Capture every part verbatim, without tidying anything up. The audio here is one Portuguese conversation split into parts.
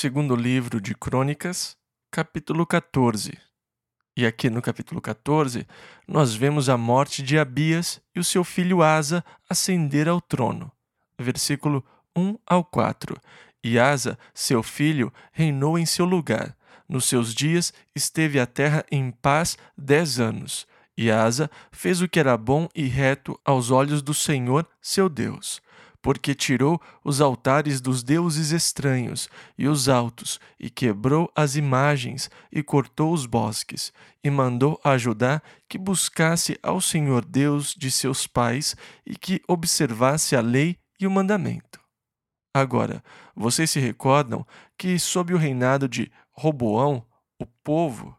Segundo livro de Crônicas, capítulo quatorze. E aqui no capítulo quatorze, nós vemos a morte de Abias e o seu filho Asa ascender ao trono. Versículo um ao quatro. E Asa, seu filho, reinou em seu lugar. Nos seus dias esteve a terra em paz dez anos. E Asa fez o que era bom e reto aos olhos do Senhor, seu Deus, porque tirou os altares dos deuses estranhos e os altos, e quebrou as imagens, e cortou os bosques, e mandou a Judá que buscasse ao Senhor Deus de seus pais, e que observasse a lei e o mandamento. Agora, vocês se recordam que, sob o reinado de Roboão, o povo,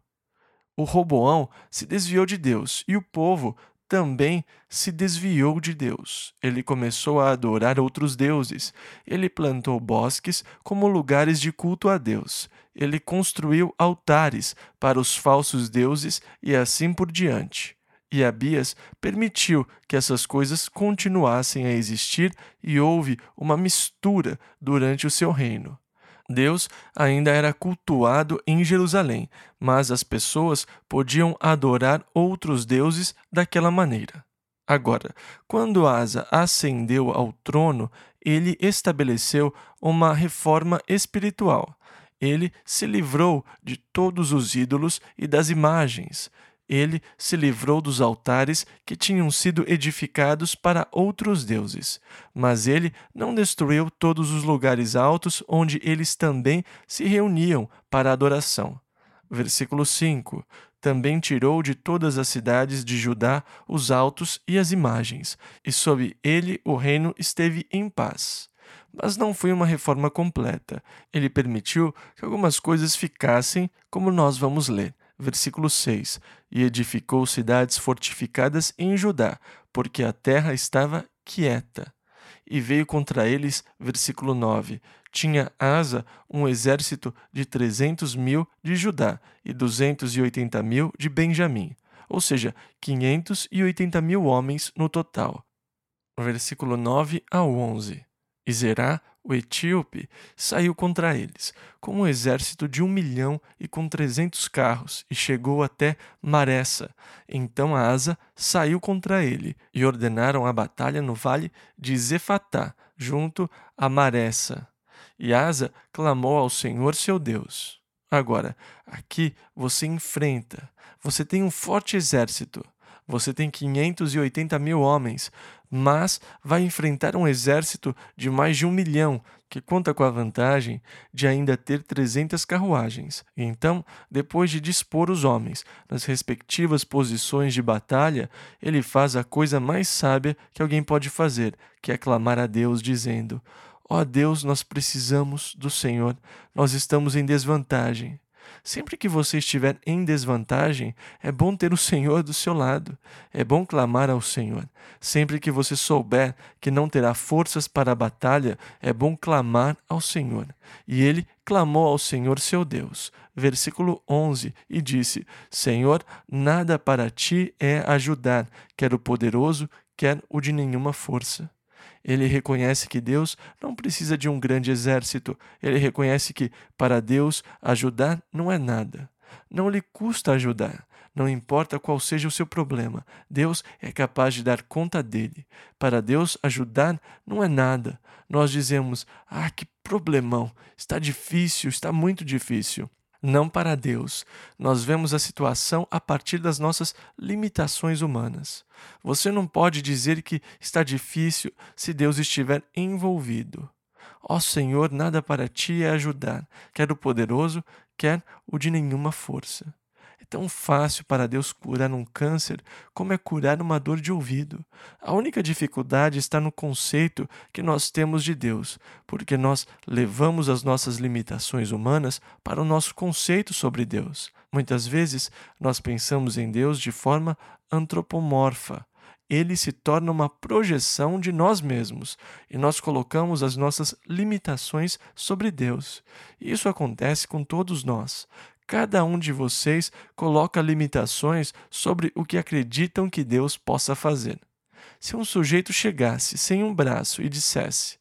o Roboão se desviou de Deus, e o povo também se desviou de Deus. Ele começou a adorar outros deuses. Ele plantou bosques como lugares de culto a Deus. Ele construiu altares para os falsos deuses e assim por diante. E Abias permitiu que essas coisas continuassem a existir e houve uma mistura durante o seu reino. Deus ainda era cultuado em Jerusalém, mas as pessoas podiam adorar outros deuses daquela maneira. Agora, quando Asa ascendeu ao trono, ele estabeleceu uma reforma espiritual. Ele se livrou de todos os ídolos e das imagens. Ele se livrou dos altares que tinham sido edificados para outros deuses, mas ele não destruiu todos os lugares altos onde eles também se reuniam para adoração. Versículo cinco. Também tirou de todas as cidades de Judá os altos e as imagens, e sob ele o reino esteve em paz. Mas não foi uma reforma completa. Ele permitiu que algumas coisas ficassem, como nós vamos ler. Versículo seis. E edificou cidades fortificadas em Judá, porque a terra estava quieta. E veio contra eles, versículo nove. Tinha Asa um exército de trezentos mil de Judá e duzentos e oitenta mil de Benjamim, ou seja, quinhentos e oitenta mil homens no total. Versículo nove ao onze. E Zerá, o etíope, saiu contra eles, com um exército de um milhão e com trezentos carros, e chegou até Maressa. Então Asa saiu contra ele, e ordenaram a batalha no vale de Zefatá, junto a Maressa. E Asa clamou ao Senhor seu Deus. Agora, aqui você enfrenta, você tem um forte exército. Você tem quinhentos e oitenta mil homens, mas vai enfrentar um exército de mais de um milhão, que conta com a vantagem de ainda ter trezentas carruagens. Então, depois de dispor os homens nas respectivas posições de batalha, ele faz a coisa mais sábia que alguém pode fazer, que é clamar a Deus, dizendo: ó Deus, nós precisamos do Senhor, nós estamos em desvantagem. Sempre que você estiver em desvantagem, é bom ter o Senhor do seu lado. É bom clamar ao Senhor. Sempre que você souber que não terá forças para a batalha, é bom clamar ao Senhor. E ele clamou ao Senhor seu Deus. Versículo onze, e disse: Senhor, nada para ti é ajudar, quer o poderoso, quer o de nenhuma força. Ele reconhece que Deus não precisa de um grande exército. Ele reconhece que, para Deus, ajudar não é nada. Não lhe custa ajudar. Não importa qual seja o seu problema. Deus é capaz de dar conta dele. Para Deus, ajudar não é nada. Nós dizemos: ah, que problemão. Está difícil, está muito difícil. Não para Deus. Nós vemos a situação a partir das nossas limitações humanas. Você não pode dizer que está difícil se Deus estiver envolvido. Ó Senhor, nada para ti é ajudar, quer o poderoso, quer o de nenhuma força. É tão fácil para Deus curar um câncer como é curar uma dor de ouvido. A única dificuldade está no conceito que nós temos de Deus, porque nós levamos as nossas limitações humanas para o nosso conceito sobre Deus. Muitas vezes nós pensamos em Deus de forma antropomorfa. Ele se torna uma projeção de nós mesmos e nós colocamos as nossas limitações sobre Deus. E isso acontece com todos nós. Cada um de vocês coloca limitações sobre o que acreditam que Deus possa fazer. Se um sujeito chegasse sem um braço e dissesse: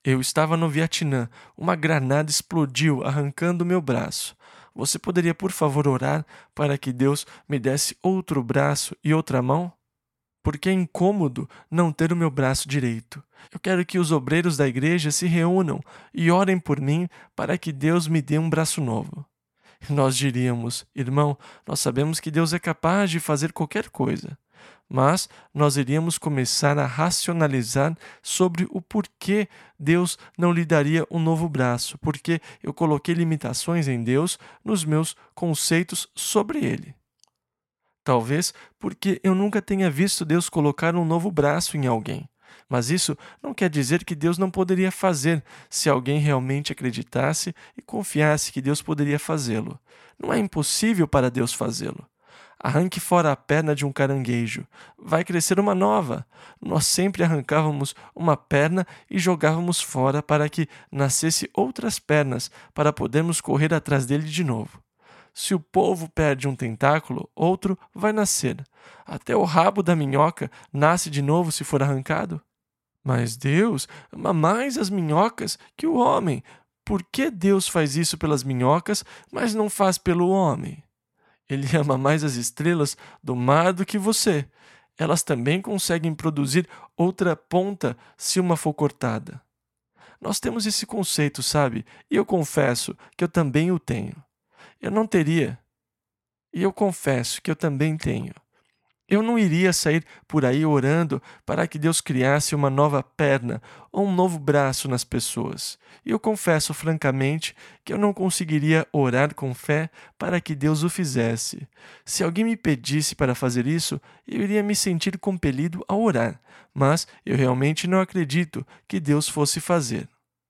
Eu estava no Vietnã. Uma granada explodiu, arrancando meu braço. Você poderia, por favor, orar para que Deus me desse outro braço e outra mão? Porque é incômodo não ter o meu braço direito. Eu quero que os obreiros da igreja se reúnam e orem por mim para que Deus me dê um braço novo. Nós diríamos, irmão, nós sabemos que Deus é capaz de fazer qualquer coisa. Mas nós iríamos começar a racionalizar sobre o porquê Deus não lhe daria um novo braço, porque eu coloquei limitações em Deus nos meus conceitos sobre ele. Talvez porque eu nunca tenha visto Deus colocar um novo braço em alguém. Mas isso não quer dizer que Deus não poderia fazer se alguém realmente acreditasse e confiasse que Deus poderia fazê-lo. Não é impossível para Deus fazê-lo. Arranque fora a perna de um caranguejo. Vai crescer uma nova. Nós sempre arrancávamos uma perna e jogávamos fora para que nascesse outras pernas para podermos correr atrás dele de novo. Se o polvo perde um tentáculo, outro vai nascer. Até o rabo da minhoca nasce de novo se for arrancado. Mas Deus ama mais as minhocas que o homem. Por que Deus faz isso pelas minhocas, mas não faz pelo homem? Ele ama mais as estrelas do mar do que você. Elas também conseguem produzir outra ponta se uma for cortada. Nós temos esse conceito, sabe? E eu confesso que eu também o tenho. Eu não teria. E eu confesso que eu também tenho. Eu não iria sair por aí orando para que Deus criasse uma nova perna ou um novo braço nas pessoas. E eu confesso francamente que eu não conseguiria orar com fé para que Deus o fizesse. Se alguém me pedisse para fazer isso, eu iria me sentir compelido a orar, mas eu realmente não acredito que Deus fosse fazer.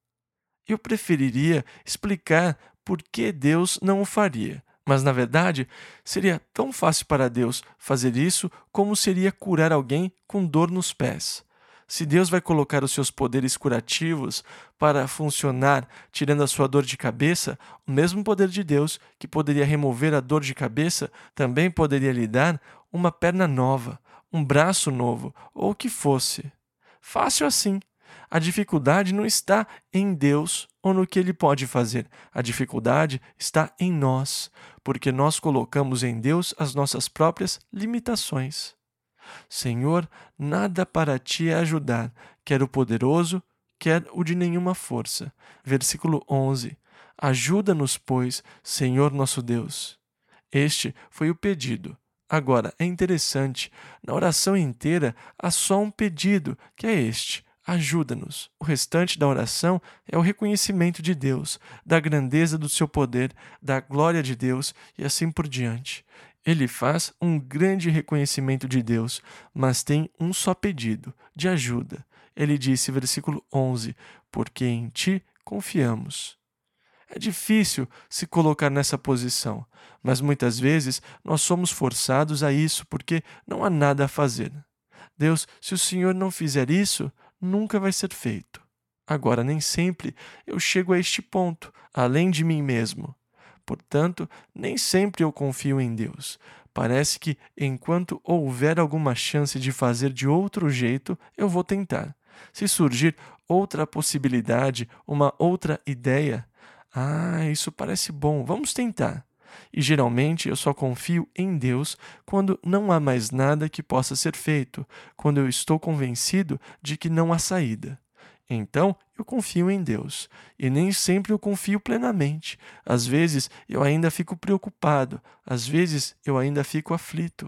Eu preferiria explicar por que Deus não o faria. Mas, na verdade, seria tão fácil para Deus fazer isso como seria curar alguém com dor nos pés. Se Deus vai colocar os seus poderes curativos para funcionar tirando a sua dor de cabeça, o mesmo poder de Deus que poderia remover a dor de cabeça também poderia lhe dar uma perna nova, um braço novo, ou o que fosse. Fácil assim. A dificuldade não está em Deus ou no que Ele pode fazer. A dificuldade está em nós, porque nós colocamos em Deus as nossas próprias limitações. Senhor, nada para ti é ajudar, quer o poderoso, quer o de nenhuma força. Versículo onze. Ajuda-nos, pois, Senhor nosso Deus. Este foi o pedido. Agora, é interessante, na oração inteira há só um pedido, que é este. Ajuda-nos. O restante da oração é o reconhecimento de Deus, da grandeza do seu poder, da glória de Deus e assim por diante. Ele faz um grande reconhecimento de Deus, mas tem um só pedido, de ajuda. Ele disse, versículo onze, porque em ti confiamos. É difícil se colocar nessa posição, mas muitas vezes nós somos forçados a isso porque não há nada a fazer. Deus, se o Senhor não fizer isso, nunca vai ser feito. Agora, nem sempre eu chego a este ponto, além de mim mesmo. Portanto, nem sempre eu confio em Deus. Parece que, enquanto houver alguma chance de fazer de outro jeito, eu vou tentar. Se surgir outra possibilidade, uma outra ideia, ah, isso parece bom, vamos tentar. E geralmente eu só confio em Deus quando não há mais nada que possa ser feito, quando eu estou convencido de que não há saída. Então eu confio em Deus, e nem sempre eu confio plenamente. Às vezes eu ainda fico preocupado, às vezes eu ainda fico aflito.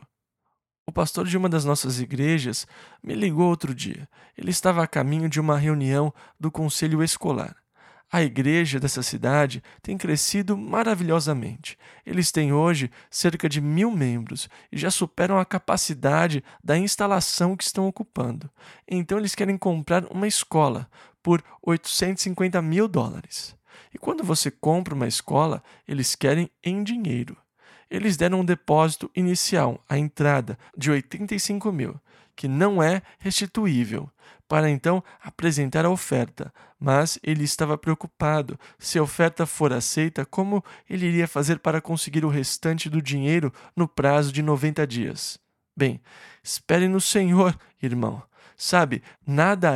O pastor de uma das nossas igrejas me ligou outro dia. Ele estava a caminho de uma reunião do conselho escolar. A igreja dessa cidade tem crescido maravilhosamente. Eles têm hoje cerca de mil membros e já superam a capacidade da instalação que estão ocupando. Então eles querem comprar uma escola por oitocentos e cinquenta mil dólares. E quando você compra uma escola, eles querem em dinheiro. Eles deram um depósito inicial, a entrada, de oitenta e cinco mil, que não é restituível, para então apresentar a oferta. Mas ele estava preocupado. Se a oferta for aceita, como ele iria fazer para conseguir o restante do dinheiro no prazo de noventa dias? Bem, espere no Senhor, irmão. Sabe, nada é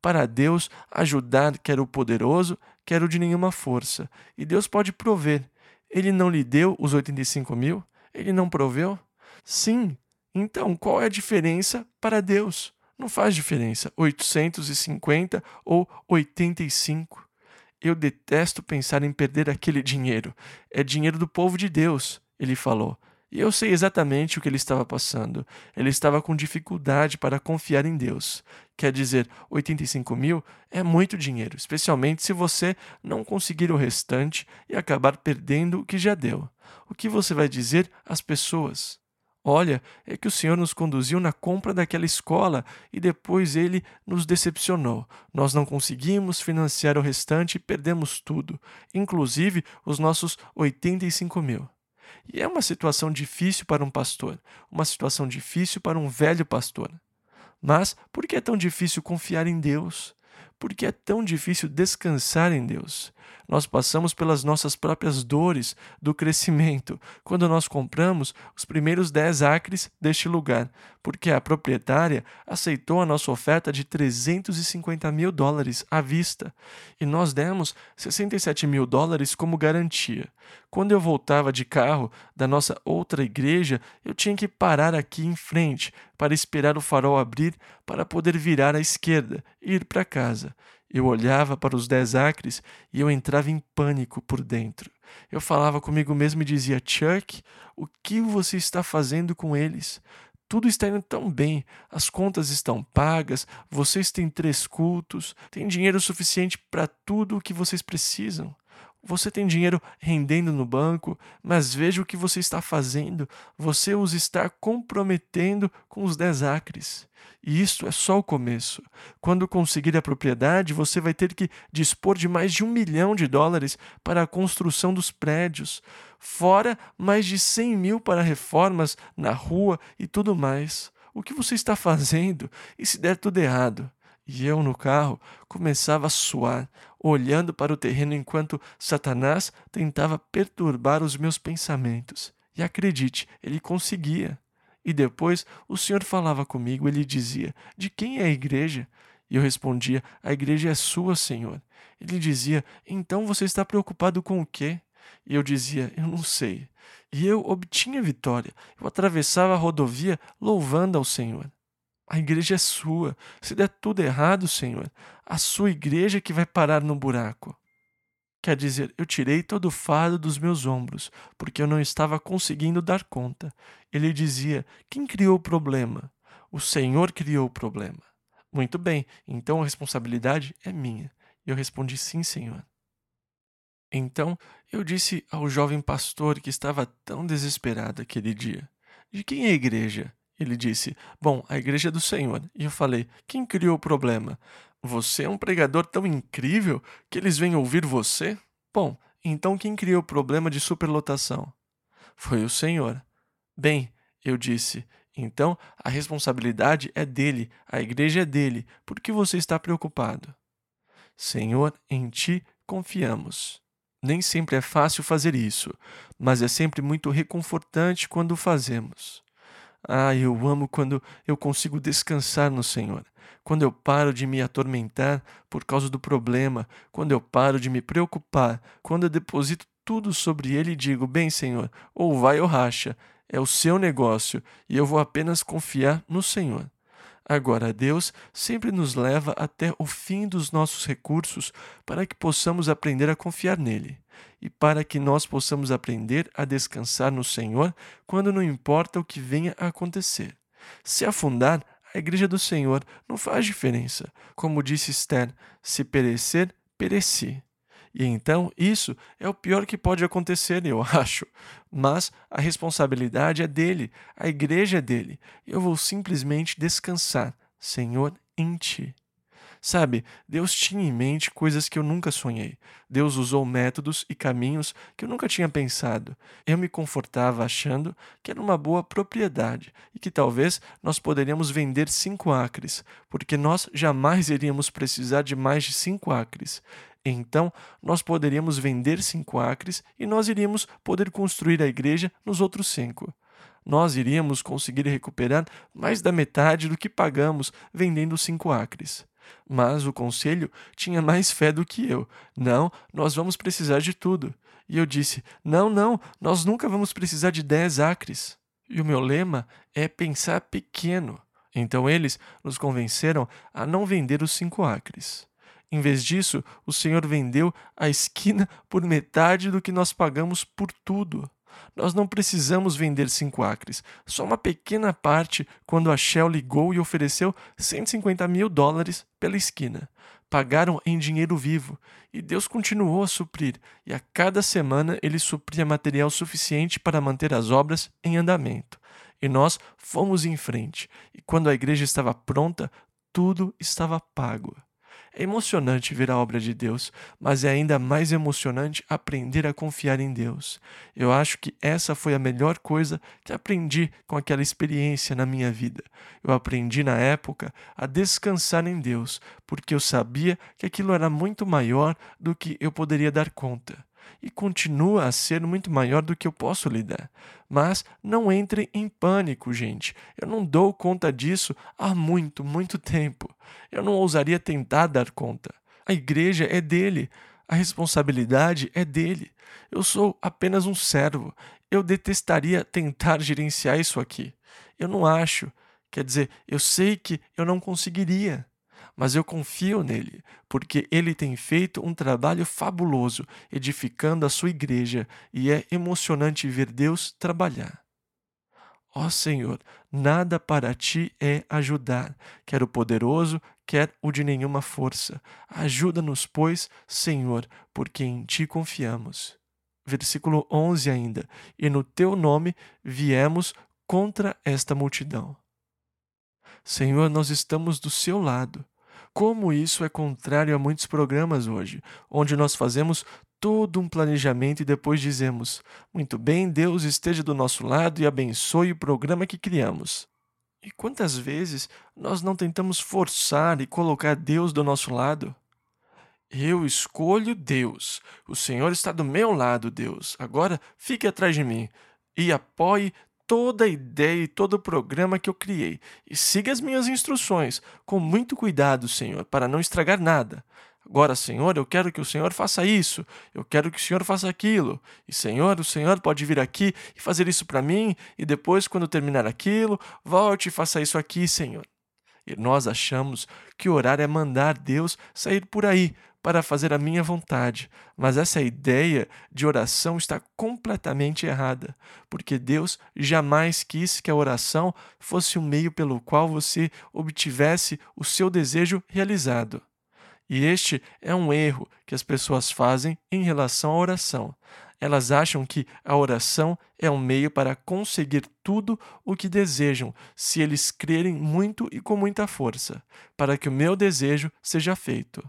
Para Deus, ajudar quer o poderoso, quer o de nenhuma força. E Deus pode prover. Ele não lhe deu os oitenta e cinco mil? Ele não proveu? Sim. Então, qual é a diferença para Deus? Não faz diferença, oitocentos e cinquenta ou oitenta e cinco. Eu detesto pensar em perder aquele dinheiro. É dinheiro do povo de Deus, ele falou. E eu sei exatamente o que ele estava passando. Ele estava com dificuldade para confiar em Deus. Quer dizer, oitenta e cinco mil é muito dinheiro, especialmente se você não conseguir o restante e acabar perdendo o que já deu. O que você vai dizer às pessoas? Olha, é que o Senhor nos conduziu na compra daquela escola e depois ele nos decepcionou. Nós não conseguimos financiar o restante e perdemos tudo, inclusive os nossos oitenta e cinco mil. E é uma situação difícil para um pastor, uma situação difícil para um velho pastor. Mas por que é tão difícil confiar em Deus? Por que é tão difícil descansar em Deus? Nós passamos pelas nossas próprias dores do crescimento quando nós compramos os primeiros dez acres deste lugar, porque a proprietária aceitou a nossa oferta de trezentos e cinquenta mil dólares à vista e nós demos sessenta e sete mil dólares como garantia. Quando eu voltava de carro da nossa outra igreja, eu tinha que parar aqui em frente para esperar o farol abrir para poder virar à esquerda e ir para casa. Eu olhava para os dez acres e eu entrava em pânico por dentro. Eu falava comigo mesmo e dizia: Chuck, o que você está fazendo com eles? Tudo está indo tão bem, as contas estão pagas, vocês têm três cultos, tem dinheiro suficiente para tudo o que vocês precisam. Você tem dinheiro rendendo no banco, mas veja o que você está fazendo. Você os está comprometendo com os dez acres. E isso é só o começo. Quando conseguir a propriedade, você vai ter que dispor de mais de um milhão de dólares para a construção dos prédios, fora mais de cem mil para reformas na rua e tudo mais. O que você está fazendo? E se der tudo errado? E eu, no carro, começava a suar, olhando para o terreno enquanto Satanás tentava perturbar os meus pensamentos. E acredite, ele conseguia. E depois o Senhor falava comigo, ele dizia: de quem é a igreja? E eu respondia: a igreja é sua, Senhor. Ele dizia: então você está preocupado com o quê? E eu dizia: eu não sei. E eu obtinha vitória. Eu atravessava a rodovia louvando ao Senhor. A igreja é sua. Se der tudo errado, Senhor, a sua igreja que vai parar no buraco. Quer dizer, eu tirei todo o fardo dos meus ombros, porque eu não estava conseguindo dar conta. Ele dizia: quem criou o problema? O Senhor criou o problema. Muito bem, então a responsabilidade é minha. E eu respondi: sim, Senhor. Então eu disse ao jovem pastor que estava tão desesperado aquele dia: de quem é a igreja? Ele disse: bom, a igreja é do Senhor. E eu falei: quem criou o problema? Você é um pregador tão incrível que eles vêm ouvir você? Bom, então quem criou o problema de superlotação? Foi o Senhor. Bem, eu disse, então a responsabilidade é dele, a igreja é dele. Por que você está preocupado? Senhor, em ti confiamos. Nem sempre é fácil fazer isso, mas é sempre muito reconfortante quando o fazemos. Ah, eu amo quando eu consigo descansar no Senhor. Quando eu paro de me atormentar por causa do problema, quando eu paro de me preocupar, quando eu deposito tudo sobre Ele e digo: bem, Senhor, ou vai ou racha, é o seu negócio e eu vou apenas confiar no Senhor. Agora, Deus sempre nos leva até o fim dos nossos recursos para que possamos aprender a confiar nele e para que nós possamos aprender a descansar no Senhor quando não importa o que venha a acontecer. Se afundar, a igreja do Senhor não faz diferença. Como disse Esther, se perecer, pereci. E então, isso é o pior que pode acontecer, eu acho. Mas a responsabilidade é dele, a igreja é dele. Eu vou simplesmente descansar, Senhor, em ti. Sabe, Deus tinha em mente coisas que eu nunca sonhei. Deus usou métodos e caminhos que eu nunca tinha pensado. Eu me confortava achando que era uma boa propriedade e que talvez nós poderíamos vender cinco acres, porque nós jamais iríamos precisar de mais de cinco acres. Então, nós poderíamos vender cinco acres e nós iríamos poder construir a igreja nos outros cinco. Nós iríamos conseguir recuperar mais da metade do que pagamos vendendo cinco acres. Mas o conselho tinha mais fé do que eu. Não, nós vamos precisar de tudo. E eu disse: não, não, nós nunca vamos precisar de dez acres. E o meu lema é pensar pequeno. Então eles nos convenceram a não vender os cinco acres. Em vez disso, o Senhor vendeu a esquina por metade do que nós pagamos por tudo. Nós não precisamos vender cinco acres, só uma pequena parte quando a Shell ligou e ofereceu cento e cinquenta mil dólares pela esquina. Pagaram em dinheiro vivo e Deus continuou a suprir, e a cada semana ele supria material suficiente para manter as obras em andamento. E nós fomos em frente, e quando a igreja estava pronta, tudo estava pago. É emocionante ver a obra de Deus, mas é ainda mais emocionante aprender a confiar em Deus. Eu acho que essa foi a melhor coisa que aprendi com aquela experiência na minha vida. Eu aprendi na época a descansar em Deus, porque eu sabia que aquilo era muito maior do que eu poderia dar conta. E continua a ser muito maior do que eu posso lidar. Mas não entrem em pânico, gente. Eu não dou conta disso há muito, muito tempo. Eu não ousaria tentar dar conta. A igreja é dele. A responsabilidade é dele. Eu sou apenas um servo. Eu detestaria tentar gerenciar isso aqui. Eu não acho. Quer dizer, eu sei que eu não conseguiria. Mas eu confio nele, porque ele tem feito um trabalho fabuloso, edificando a sua igreja, e é emocionante ver Deus trabalhar. Ó Senhor, nada para ti é ajudar, quer o poderoso, quer o de nenhuma força. Ajuda-nos, pois, Senhor, porque em ti confiamos. Versículo onze ainda, e no teu nome viemos contra esta multidão. Senhor, nós estamos do seu lado. Como isso é contrário a muitos programas hoje, onde nós fazemos todo um planejamento e depois dizemos: muito bem, Deus esteja do nosso lado e abençoe o programa que criamos. E quantas vezes nós não tentamos forçar e colocar Deus do nosso lado? Eu escolho Deus. O Senhor está do meu lado, Deus. Agora fique atrás de mim e apoie toda a ideia e todo o programa que eu criei. E siga as minhas instruções com muito cuidado, Senhor, para não estragar nada. Agora, Senhor, eu quero que o Senhor faça isso, eu quero que o Senhor faça aquilo. E, Senhor, o Senhor pode vir aqui e fazer isso para mim, e depois, quando terminar aquilo, volte e faça isso aqui, Senhor. E nós achamos que orar é mandar Deus sair por aí para fazer a minha vontade. Mas essa ideia de oração está completamente errada, porque Deus jamais quis que a oração fosse o meio pelo qual você obtivesse o seu desejo realizado. E este é um erro que as pessoas fazem em relação à oração. Elas acham que a oração é um meio para conseguir tudo o que desejam, se eles crerem muito e com muita força, para que o meu desejo seja feito.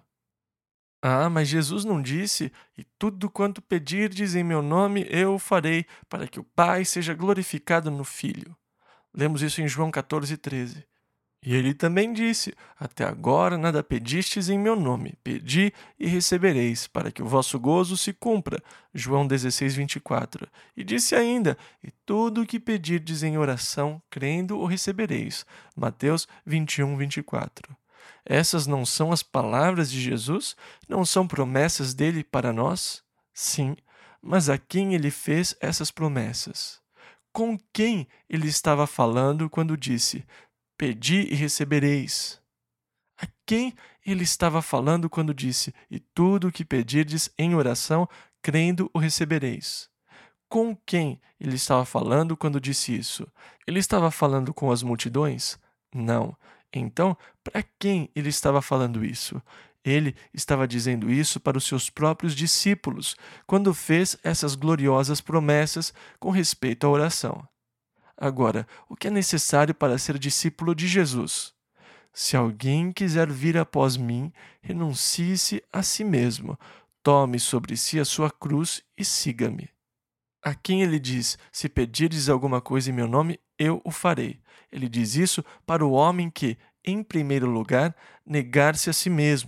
Ah, mas Jesus não disse: e tudo quanto pedirdes em meu nome eu o farei, para que o Pai seja glorificado no Filho. Lemos isso em João catorze, treze. E ele também disse: até agora nada pedistes em meu nome. Pedi e recebereis, para que o vosso gozo se cumpra. João dezesseis, vinte e quatro. E disse ainda: e tudo o que pedirdes em oração, crendo, o recebereis. Mateus vinte e um, vinte e quatro. Essas não são as palavras de Jesus? Não são promessas dele para nós? Sim, mas a quem ele fez essas promessas? Com quem ele estava falando quando disse: pedi e recebereis? A quem ele estava falando quando disse: e tudo o que pedirdes em oração, crendo, o recebereis? Com quem ele estava falando quando disse isso? Ele estava falando com as multidões? Não. Então, para quem ele estava falando isso? Ele estava dizendo isso para os seus próprios discípulos, quando fez essas gloriosas promessas com respeito à oração. Agora, o que é necessário para ser discípulo de Jesus? Se alguém quiser vir após mim, renuncie-se a si mesmo, tome sobre si a sua cruz e siga-me. A quem ele diz: se pedires alguma coisa em meu nome, eu o farei. Ele diz isso para o homem que, em primeiro lugar, negar-se a si mesmo,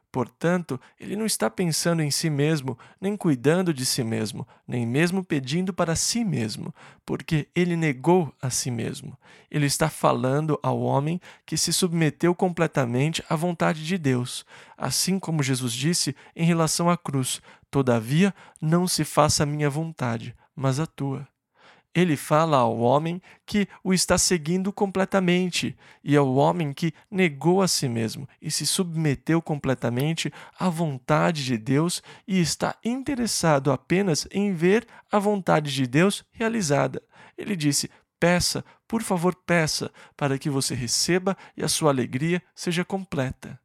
Portanto, ele não está pensando em si mesmo, nem cuidando de si mesmo, nem mesmo pedindo para si mesmo, porque ele negou a si mesmo. Ele está falando ao homem que se submeteu completamente à vontade de Deus, assim como Jesus disse em relação à cruz: "Todavia, não se faça a minha vontade, mas a tua." Ele fala ao homem que o está seguindo completamente e ao homem que negou a si mesmo e se submeteu completamente à vontade de Deus e está interessado apenas em ver a vontade de Deus realizada. Ele disse: "Peça, por favor, peça, para que você receba e a sua alegria seja completa."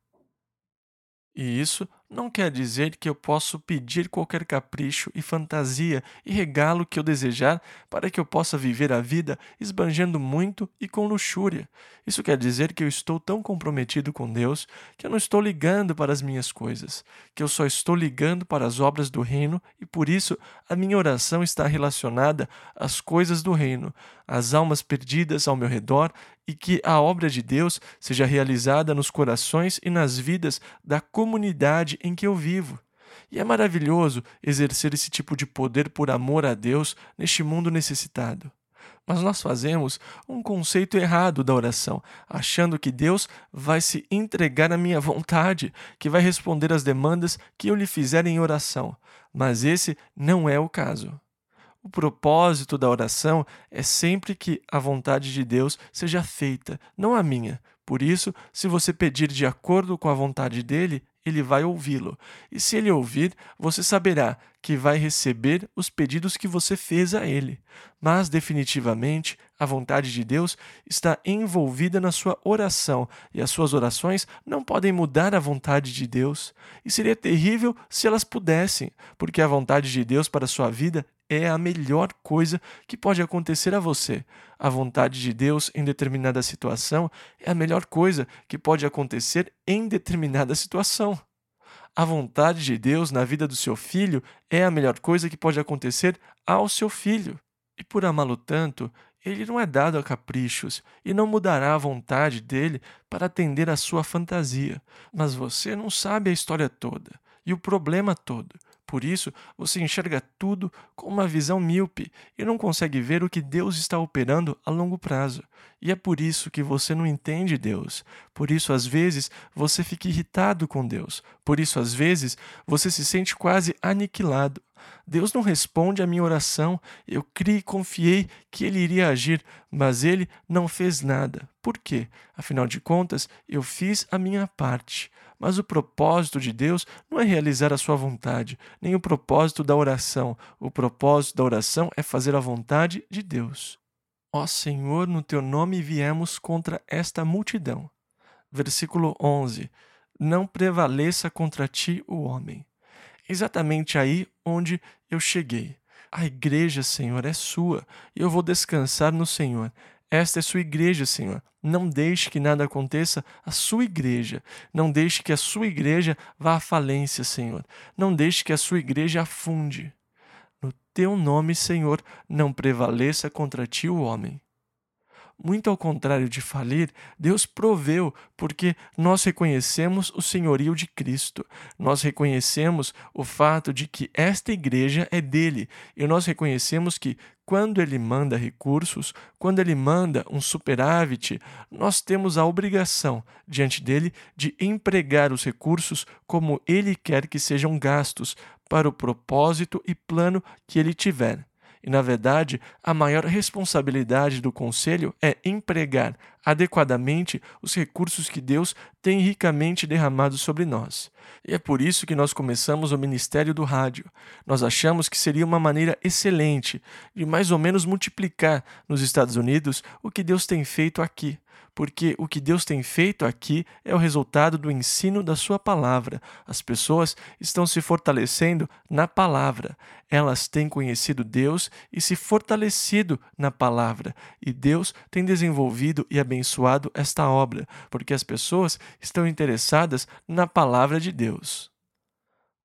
E isso não quer dizer que eu posso pedir qualquer capricho e fantasia e regalo que eu desejar para que eu possa viver a vida esbanjando muito e com luxúria. Isso quer dizer que eu estou tão comprometido com Deus que eu não estou ligando para as minhas coisas, que eu só estou ligando para as obras do reino e por isso a minha oração está relacionada às coisas do reino, às almas perdidas ao meu redor e que a obra de Deus seja realizada nos corações e nas vidas da comunidade em que eu vivo. E é maravilhoso exercer esse tipo de poder por amor a Deus neste mundo necessitado. Mas nós fazemos um conceito errado da oração, achando que Deus vai se entregar à minha vontade, que vai responder às demandas que eu lhe fizer em oração. Mas esse não é o caso. O propósito da oração é sempre que a vontade de Deus seja feita, não a minha. Por isso, se você pedir de acordo com a vontade dele, ele vai ouvi-lo. E se ele ouvir, você saberá que vai receber os pedidos que você fez a ele. Mas, definitivamente, a vontade de Deus está envolvida na sua oração, e as suas orações não podem mudar a vontade de Deus. E seria terrível se elas pudessem, porque a vontade de Deus para a sua vida é a melhor coisa que pode acontecer a você. A vontade de Deus em determinada situação é a melhor coisa que pode acontecer em determinada situação. A vontade de Deus na vida do seu filho é a melhor coisa que pode acontecer ao seu filho. E por amá-lo tanto, ele não é dado a caprichos e não mudará a vontade dele para atender à sua fantasia. Mas você não sabe a história toda e o problema todo. Por isso, você enxerga tudo com uma visão míope e não consegue ver o que Deus está operando a longo prazo. E é por isso que você não entende Deus. Por isso, às vezes, você fica irritado com Deus. Por isso, às vezes, você se sente quase aniquilado. Deus não responde à minha oração. Eu criei e confiei que Ele iria agir, mas Ele não fez nada. Por quê? Afinal de contas, eu fiz a minha parte. Mas o propósito de Deus não é realizar a sua vontade, nem o propósito da oração. O propósito da oração é fazer a vontade de Deus. Ó Senhor, no teu nome viemos contra esta multidão. Versículo onze. Não prevaleça contra ti o homem. Exatamente aí onde eu cheguei. A igreja, Senhor, é sua, e eu vou descansar no Senhor. Esta é sua igreja, Senhor. Não deixe que nada aconteça à sua igreja. Não deixe que a sua igreja vá à falência, Senhor. Não deixe que a sua igreja afunde. No teu nome, Senhor, não prevaleça contra ti o homem. Muito ao contrário de falir, Deus proveu, porque nós reconhecemos o senhorio de Cristo. Nós reconhecemos o fato de que esta igreja é dele, e nós reconhecemos que quando ele manda recursos, quando ele manda um superávit, nós temos a obrigação diante dele de empregar os recursos como ele quer que sejam gastos para o propósito e plano que ele tiver. E, na verdade, a maior responsabilidade do Conselho é empregar adequadamente os recursos que Deus tem ricamente derramado sobre nós. E é por isso que nós começamos o Ministério do Rádio. Nós achamos que seria uma maneira excelente de mais ou menos multiplicar nos Estados Unidos o que Deus tem feito aqui. Porque o que Deus tem feito aqui é o resultado do ensino da sua palavra. As pessoas estão se fortalecendo na palavra. Elas têm conhecido Deus e se fortalecido na palavra. E Deus tem desenvolvido e abençoado esta obra, porque as pessoas estão interessadas na palavra de Deus.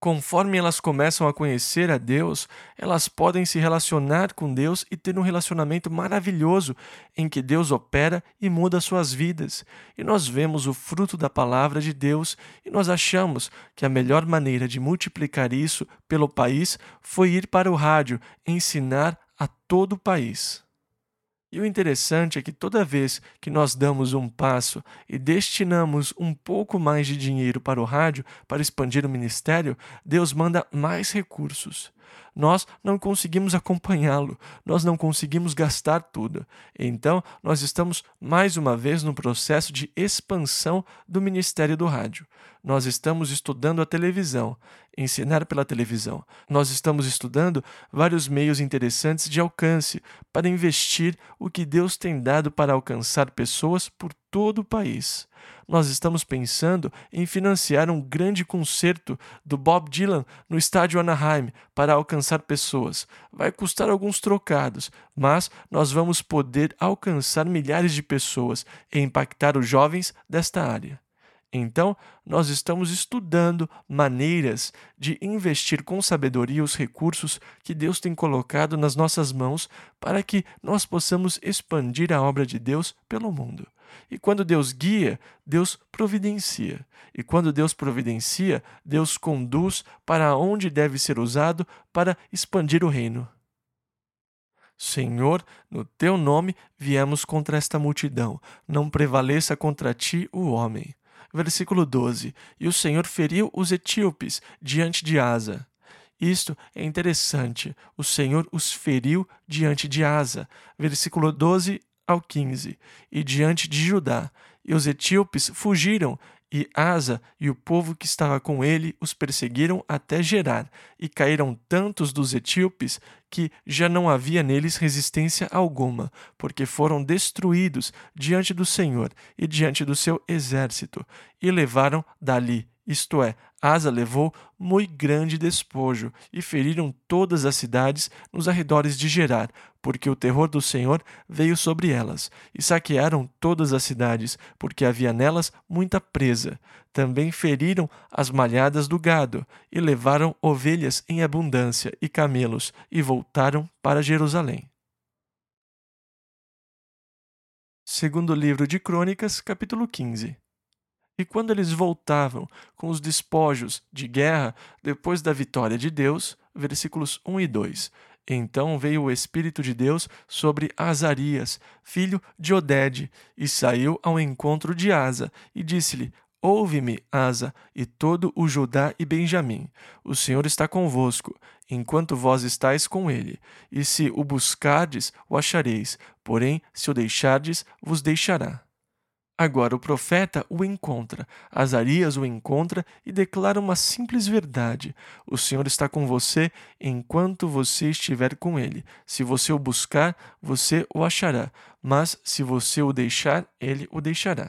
Conforme elas começam a conhecer a Deus, elas podem se relacionar com Deus e ter um relacionamento maravilhoso em que Deus opera e muda suas vidas. E nós vemos o fruto da palavra de Deus e nós achamos que a melhor maneira de multiplicar isso pelo país foi ir para o rádio e ensinar a todo o país. E o interessante é que toda vez que nós damos um passo e destinamos um pouco mais de dinheiro para o rádio, para expandir o ministério, Deus manda mais recursos. Nós não conseguimos acompanhá-lo, nós não conseguimos gastar tudo. Então, nós estamos mais uma vez no processo de expansão do ministério do rádio. Nós estamos estudando a televisão, ensinar pela televisão. Nós estamos estudando vários meios interessantes de alcance para investir o que Deus tem dado para alcançar pessoas por todo o país. Nós estamos pensando em financiar um grande concerto do Bob Dylan no estádio Anaheim para alcançar pessoas. Vai custar alguns trocados, mas nós vamos poder alcançar milhares de pessoas e impactar os jovens desta área. Então, nós estamos estudando maneiras de investir com sabedoria os recursos que Deus tem colocado nas nossas mãos para que nós possamos expandir a obra de Deus pelo mundo. E quando Deus guia, Deus providencia. E quando Deus providencia, Deus conduz para onde deve ser usado para expandir o reino. Senhor, no teu nome viemos contra esta multidão. Não prevaleça contra ti o homem. Versículo doze. E o Senhor feriu os etíopes diante de Asa. Isto é interessante. O Senhor os feriu diante de Asa. Versículo doze ao quinze. E diante de Judá. E os etíopes fugiram, e Asa e o povo que estava com ele os perseguiram até Gerar. E caíram tantos dos etíopes que já não havia neles resistência alguma, porque foram destruídos diante do Senhor e diante do seu exército. E levaram dali, isto é, Asa levou muito grande despojo, e feriram todas as cidades nos arredores de Gerar, porque o terror do Senhor veio sobre elas, e saquearam todas as cidades, porque havia nelas muita presa. Também feriram as malhadas do gado, e levaram ovelhas em abundância e camelos, e voltaram para Jerusalém. Segundo livro de Crônicas, capítulo quinze. E quando eles voltavam com os despojos de guerra, depois da vitória de Deus, versículos um e dois, então veio o Espírito de Deus sobre Azarias, filho de Odede, e saiu ao encontro de Asa, e disse-lhe: Ouve-me, Asa, e todo o Judá e Benjamim. O Senhor está convosco, enquanto vós estáis com ele. E se o buscardes, o achareis, porém, se o deixardes, vos deixará. Agora o profeta o encontra, Azarias o encontra e declara uma simples verdade. O Senhor está com você enquanto você estiver com ele. Se você o buscar, você o achará, mas se você o deixar, ele o deixará.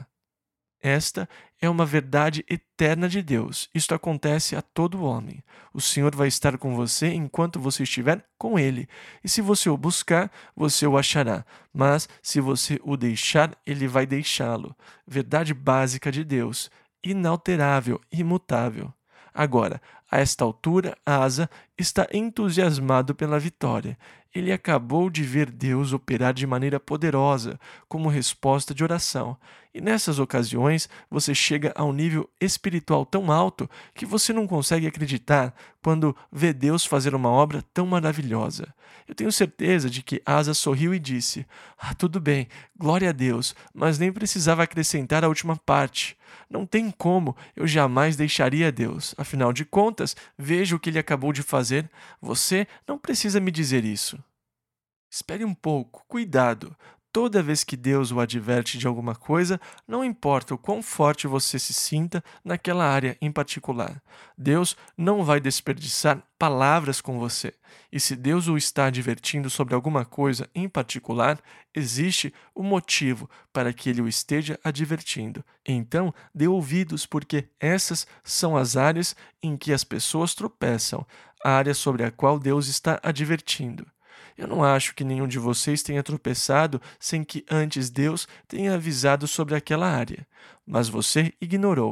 Esta é uma verdade eterna de Deus. Isto acontece a todo homem. O Senhor vai estar com você enquanto você estiver com Ele. E se você o buscar, você o achará. Mas se você o deixar, Ele vai deixá-lo. Verdade básica de Deus, inalterável, imutável. Agora, a esta altura, Asa está entusiasmado pela vitória. Ele acabou de ver Deus operar de maneira poderosa, como resposta de oração. E nessas ocasiões, você chega a um nível espiritual tão alto que você não consegue acreditar quando vê Deus fazer uma obra tão maravilhosa. Eu tenho certeza de que Asa sorriu e disse: Ah, tudo bem, glória a Deus, mas nem precisava acrescentar a última parte. Não tem como, eu jamais deixaria Deus. Afinal de contas, veja o que ele acabou de fazer. Você não precisa me dizer isso. Espere um pouco, cuidado. Toda vez que Deus o adverte de alguma coisa, não importa o quão forte você se sinta naquela área em particular. Deus não vai desperdiçar palavras com você. E se Deus o está advertindo sobre alguma coisa em particular, existe um motivo para que ele o esteja advertindo. Então, dê ouvidos, porque essas são as áreas em que as pessoas tropeçam, a área sobre a qual Deus está advertindo. Eu não acho que nenhum de vocês tenha tropeçado sem que antes Deus tenha avisado sobre aquela área. Mas você ignorou.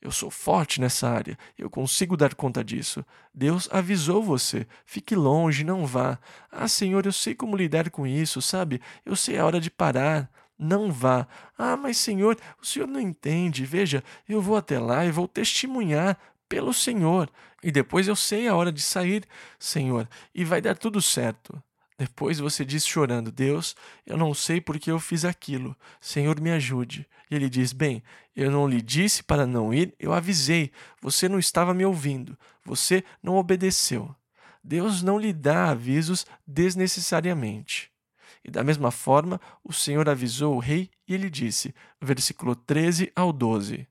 Eu sou forte nessa área, eu consigo dar conta disso. Deus avisou você, fique longe, não vá. Ah, Senhor, eu sei como lidar com isso, sabe? Eu sei a hora de parar. Não vá. Ah, mas Senhor, o Senhor não entende. Veja, eu vou até lá e vou testemunhar pelo Senhor. E depois eu sei a hora de sair, Senhor, e vai dar tudo certo. Depois você diz chorando: Deus, eu não sei por que eu fiz aquilo. Senhor, me ajude. E ele diz: Bem, eu não lhe disse para não ir, eu avisei. Você não estava me ouvindo. Você não obedeceu. Deus não lhe dá avisos desnecessariamente. E da mesma forma, o Senhor avisou o rei e ele disse, versículo treze ao doze: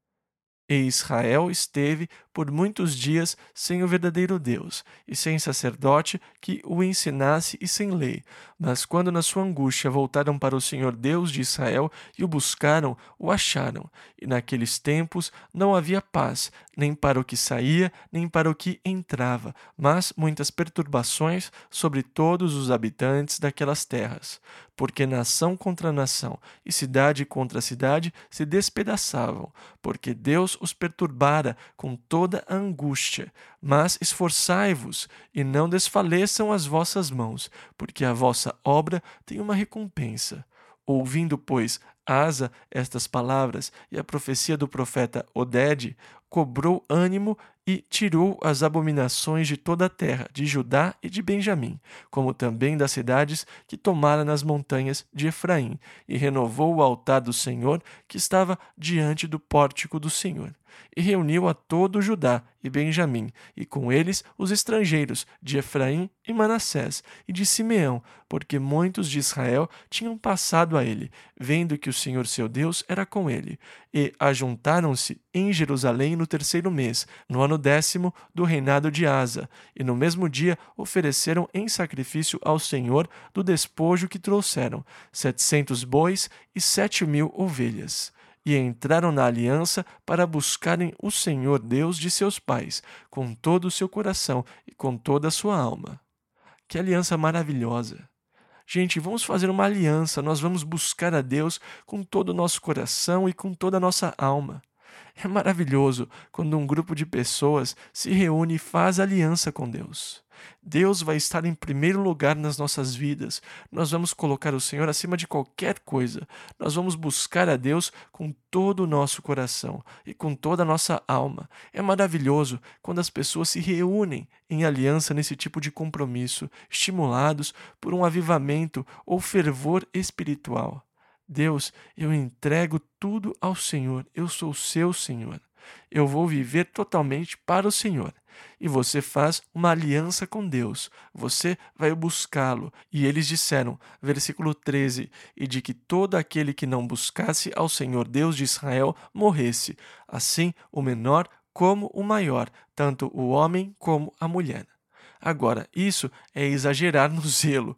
E Israel esteve por muitos dias sem o verdadeiro Deus, e sem sacerdote que o ensinasse e sem lei. Mas quando na sua angústia voltaram para o Senhor Deus de Israel e o buscaram, o acharam. E naqueles tempos não havia paz, nem para o que saía, nem para o que entrava, mas muitas perturbações sobre todos os habitantes daquelas terras. Porque nação contra nação e cidade contra cidade se despedaçavam, porque Deus os perturbara com toda a angústia. Mas esforçai-vos e não desfaleçam as vossas mãos, porque a vossa obra tem uma recompensa. Ouvindo, pois, Asa estas palavras e a profecia do profeta Odede, cobrou ânimo e tirou as abominações de toda a terra, de Judá e de Benjamim, como também das cidades que tomara nas montanhas de Efraim, e renovou o altar do Senhor que estava diante do pórtico do Senhor. E reuniu a todo Judá e Benjamim, e com eles os estrangeiros de Efraim e Manassés, e de Simeão, porque muitos de Israel tinham passado a ele, vendo que o Senhor seu Deus era com ele. E ajuntaram-se em Jerusalém no terceiro mês, no ano décimo do reinado de Asa, e no mesmo dia ofereceram em sacrifício ao Senhor do despojo que trouxeram, setecentos bois e sete mil ovelhas. E entraram na aliança para buscarem o Senhor Deus de seus pais, com todo o seu coração e com toda a sua alma. Que aliança maravilhosa! Gente, vamos fazer uma aliança, nós vamos buscar a Deus com todo o nosso coração e com toda a nossa alma. É maravilhoso quando um grupo de pessoas se reúne e faz aliança com Deus. Deus vai estar em primeiro lugar nas nossas vidas. Nós vamos colocar o Senhor acima de qualquer coisa. Nós vamos buscar a Deus com todo o nosso coração e com toda a nossa alma. É maravilhoso quando as pessoas se reúnem em aliança nesse tipo de compromisso, estimulados por um avivamento ou fervor espiritual. Deus, eu entrego tudo ao Senhor, eu sou seu Senhor. Eu vou viver totalmente para o Senhor. E você faz uma aliança com Deus, você vai buscá-lo. E eles disseram, versículo treze, e de que todo aquele que não buscasse ao Senhor Deus de Israel morresse, assim o menor como o maior, tanto o homem como a mulher. Agora, isso é exagerar no zelo.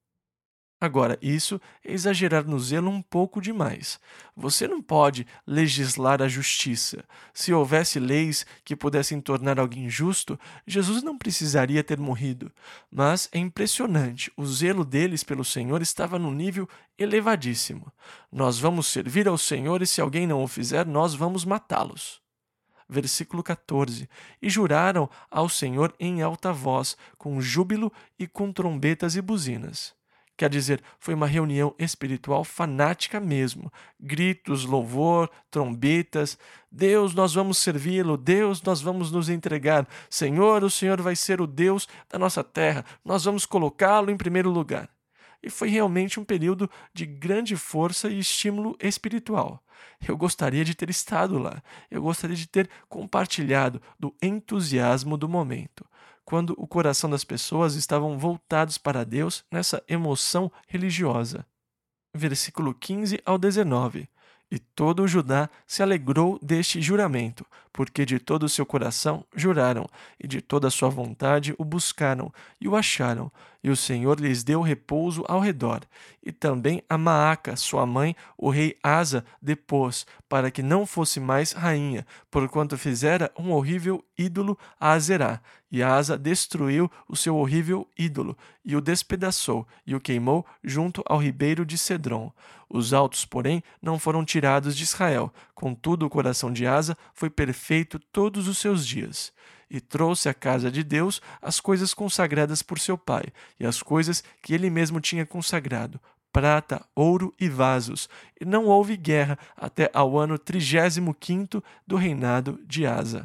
Agora, isso é exagerar no zelo um pouco demais. Você não pode legislar a justiça. Se houvesse leis que pudessem tornar alguém justo, Jesus não precisaria ter morrido. Mas é impressionante, o zelo deles pelo Senhor estava num nível elevadíssimo. Nós vamos servir ao Senhor e se alguém não o fizer, nós vamos matá-los. Versículo quatorze. E juraram ao Senhor em alta voz, com júbilo e com trombetas e buzinas. Quer dizer, foi uma reunião espiritual fanática mesmo. Gritos, louvor, trombetas. Deus, nós vamos servi-lo. Deus, nós vamos nos entregar. Senhor, o Senhor vai ser o Deus da nossa terra. Nós vamos colocá-lo em primeiro lugar. E foi realmente um período de grande força e estímulo espiritual. Eu gostaria de ter estado lá. Eu gostaria de ter compartilhado do entusiasmo do momento, quando o coração das pessoas estavam voltados para Deus nessa emoção religiosa. Versículo quinze ao dezenove. E todo o Judá se alegrou deste juramento, porque de todo o seu coração juraram, e de toda a sua vontade o buscaram, e o acharam. e o Senhor lhes deu repouso ao redor. E também a Maaca, sua mãe, o rei Asa depôs, para que não fosse mais rainha, porquanto fizera um horrível ídolo a Azerá. E Asa destruiu o seu horrível ídolo, e o despedaçou, e o queimou junto ao ribeiro de Cedron. Os altos, porém, não foram tirados de Israel. Contudo, o coração de Asa foi perfeito todos os seus dias. E trouxe à casa de Deus as coisas consagradas por seu pai, e as coisas que ele mesmo tinha consagrado, prata, ouro e vasos. E não houve guerra até ao ano trigésimo quinto do reinado de Asa.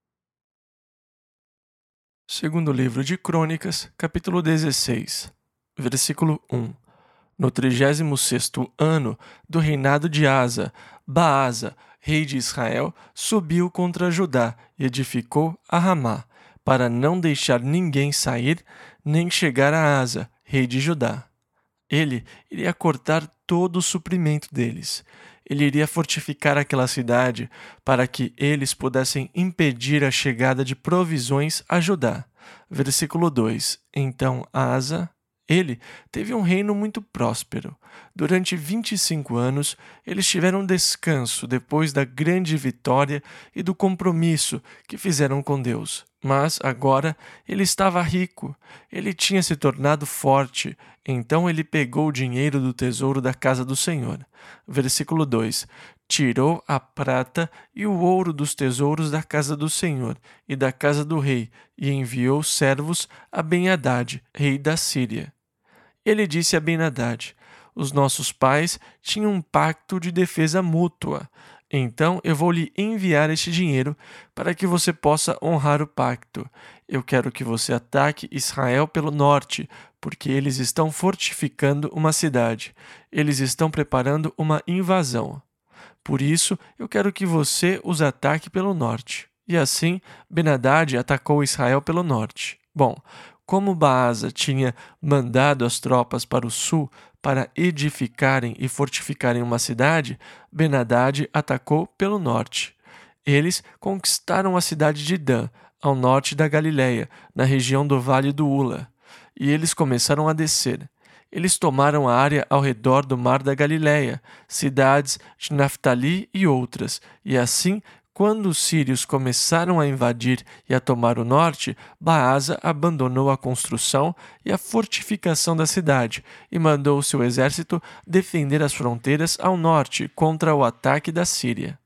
Segundo livro de Crônicas, capítulo dezesseis, versículo um. No trigésimo sexto ano do reinado de Asa, Baasa, rei de Israel, subiu contra Judá e edificou a Ramá, para não deixar ninguém sair, nem chegar a Asa, rei de Judá. Ele iria cortar todo o suprimento deles. Ele iria fortificar aquela cidade para que eles pudessem impedir a chegada de provisões a Judá. Versículo dois. Então Asa, ele teve um reino muito próspero. Durante vinte e cinco anos, eles tiveram descanso depois da grande vitória e do compromisso que fizeram com Deus. Mas agora ele estava rico, ele tinha se tornado forte, então ele pegou o dinheiro do tesouro da casa do Senhor. Versículo dois. Tirou a prata e o ouro dos tesouros da casa do Senhor e da casa do rei, e enviou servos a Ben-Hadad, rei da Síria. Ele disse a Ben-Hadad: os nossos pais tinham um pacto de defesa mútua. Então eu vou lhe enviar este dinheiro para que você possa honrar o pacto. Eu quero que você ataque Israel pelo norte, porque eles estão fortificando uma cidade. Eles estão preparando uma invasão. Por isso, eu quero que você os ataque pelo norte. E assim, Ben-Hadad atacou Israel pelo norte. Bom, como Baasa tinha mandado as tropas para o sul para edificarem e fortificarem uma cidade, Ben-Hadad atacou pelo norte. Eles conquistaram a cidade de Dan, ao norte da Galileia, na região do Vale do Ula, e eles começaram a descer. Eles tomaram a área ao redor do mar da Galileia, cidades de Naftali e outras, e assim, quando os sírios começaram a invadir e a tomar o norte, Baasa abandonou a construção e a fortificação da cidade e mandou o seu exército defender as fronteiras ao norte contra o ataque da Síria.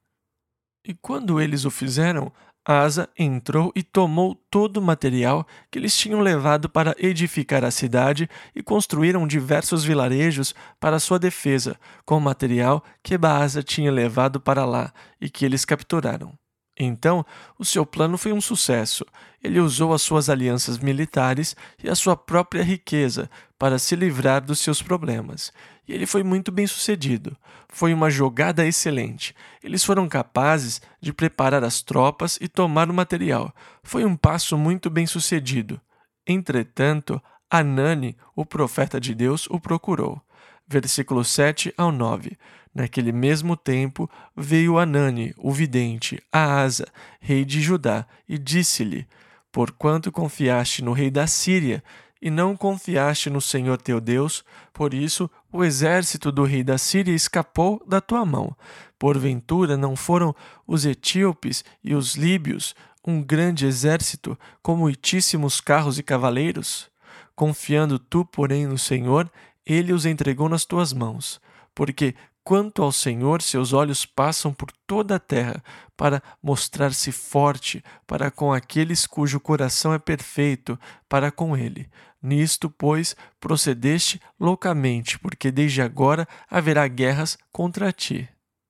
E quando eles o fizeram, Asa entrou e tomou todo o material que eles tinham levado para edificar a cidade e construíram diversos vilarejos para sua defesa, com o material que Baasa tinha levado para lá e que eles capturaram. Então, o seu plano foi um sucesso. Ele usou as suas alianças militares e a sua própria riqueza para se livrar dos seus problemas. E ele foi muito bem sucedido. Foi uma jogada excelente. Eles foram capazes de preparar as tropas e tomar o material. Foi um passo muito bem sucedido. Entretanto, Anani, o profeta de Deus, o procurou. Versículos sete ao nove. Naquele mesmo tempo veio Anani, o vidente, a Asa, rei de Judá, e disse-lhe: porquanto confiaste no rei da Síria, e não confiaste no Senhor teu Deus, por isso o exército do rei da Síria escapou da tua mão. Porventura não foram os etíopes e os líbios um grande exército, com muitíssimos carros e cavaleiros? Confiando tu, porém, no Senhor, ele os entregou nas tuas mãos. Porque quanto ao Senhor, seus olhos passam por toda a terra para mostrar-se forte para com aqueles cujo coração é perfeito para com ele. Nisto, pois, procedeste loucamente, porque desde agora haverá guerras contra ti.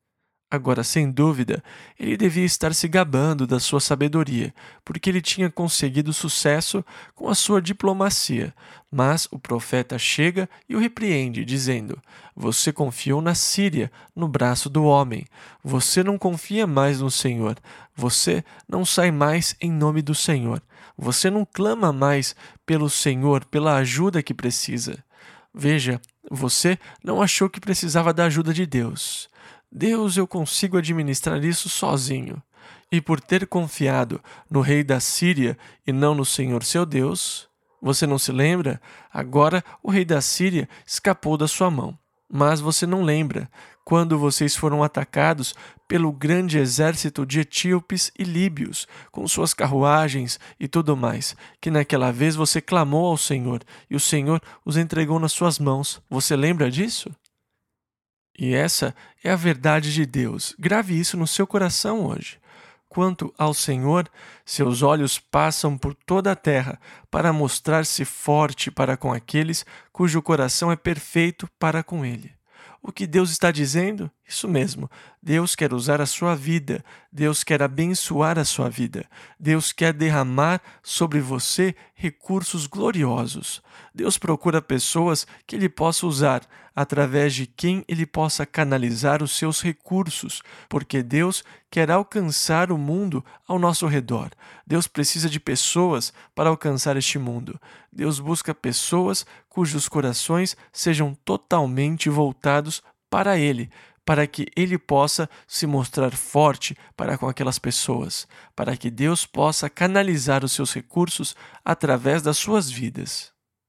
Agora, sem dúvida, ele devia estar se gabando da sua sabedoria, porque ele tinha conseguido sucesso com a sua diplomacia. Mas o profeta chega e o repreende, dizendo: você confiou na Síria, no braço do homem. Você não confia mais no Senhor. Você não sai mais em nome do Senhor. Você não clama mais pelo Senhor, pela ajuda que precisa. Veja, você não achou que precisava da ajuda de Deus. Deus, eu consigo administrar isso sozinho. E por ter confiado no rei da Síria e não no Senhor seu Deus, Você não se lembra? Agora o rei da Síria escapou da sua mão. Mas você não lembra quando vocês foram atacados pelo grande exército de etíopes e líbios, com suas carruagens e tudo mais, que naquela vez você clamou ao Senhor e o Senhor os entregou nas suas mãos. Você lembra disso? E essa é a verdade de Deus. Grave isso no seu coração hoje. Quanto ao Senhor, seus olhos passam por toda a terra para mostrar-se forte para com aqueles cujo coração é perfeito para com Ele. O que Deus está dizendo? Isso mesmo. Deus quer usar a sua vida. Deus quer abençoar a sua vida. Deus quer derramar sobre você recursos gloriosos. Deus procura pessoas que Ele possa usar, através de quem Ele possa canalizar os seus recursos, porque Deus quer alcançar o mundo ao nosso redor. Deus precisa de pessoas para alcançar este mundo. Deus busca pessoas cujos corações sejam totalmente voltados para Ele, para que Ele possa se mostrar forte para com aquelas pessoas, para que Deus possa canalizar os seus recursos através das suas vidas.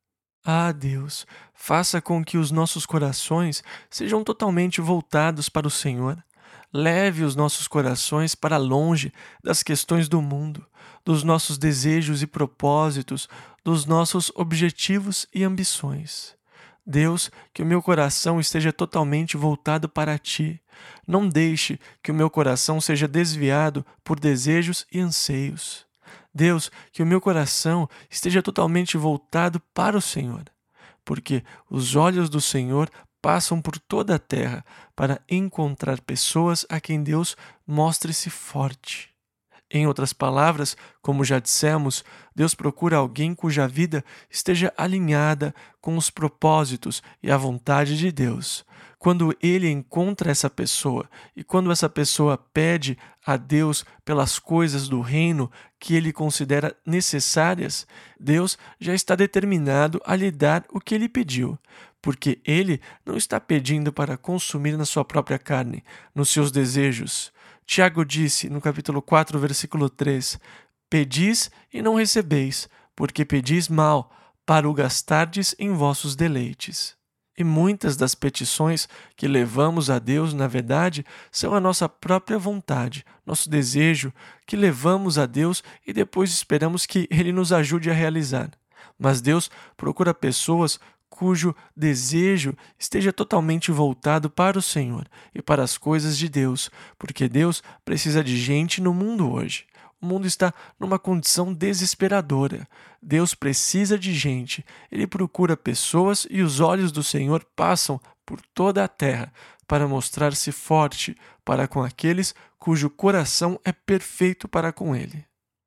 Ah, Deus, faça com que os nossos corações sejam totalmente voltados para o Senhor. Leve os nossos corações para longe das questões do mundo, dos nossos desejos e propósitos, dos nossos objetivos e ambições. Deus, que o meu coração esteja totalmente voltado para Ti. Não deixe que o meu coração seja desviado por desejos e anseios. Deus, que o meu coração esteja totalmente voltado para o Senhor, porque os olhos do Senhor passam por toda a terra para encontrar pessoas a quem Deus mostre-se forte. Em outras palavras, como já dissemos, Deus procura alguém cuja vida esteja alinhada com os propósitos e a vontade de Deus. Quando Ele encontra essa pessoa e quando essa pessoa pede a Deus pelas coisas do reino que Ele considera necessárias, Deus já está determinado a lhe dar o que Ele pediu, porque Ele não está pedindo para consumir na sua própria carne, nos seus desejos. Tiago disse no capítulo quatro, versículo três, pedis e não recebeis, porque pedis mal, para o gastardes em vossos deleites. E muitas das petições que levamos a Deus, na verdade, são a nossa própria vontade, nosso desejo, que levamos a Deus e depois esperamos que Ele nos ajude a realizar. Mas Deus procura pessoas cujo desejo esteja totalmente voltado para o Senhor e para as coisas de Deus, porque Deus precisa de gente no mundo hoje. O mundo está numa condição desesperadora. Deus precisa de gente. Ele procura pessoas e os olhos do Senhor passam por toda a terra para mostrar-se forte para com aqueles cujo coração é perfeito para com Ele.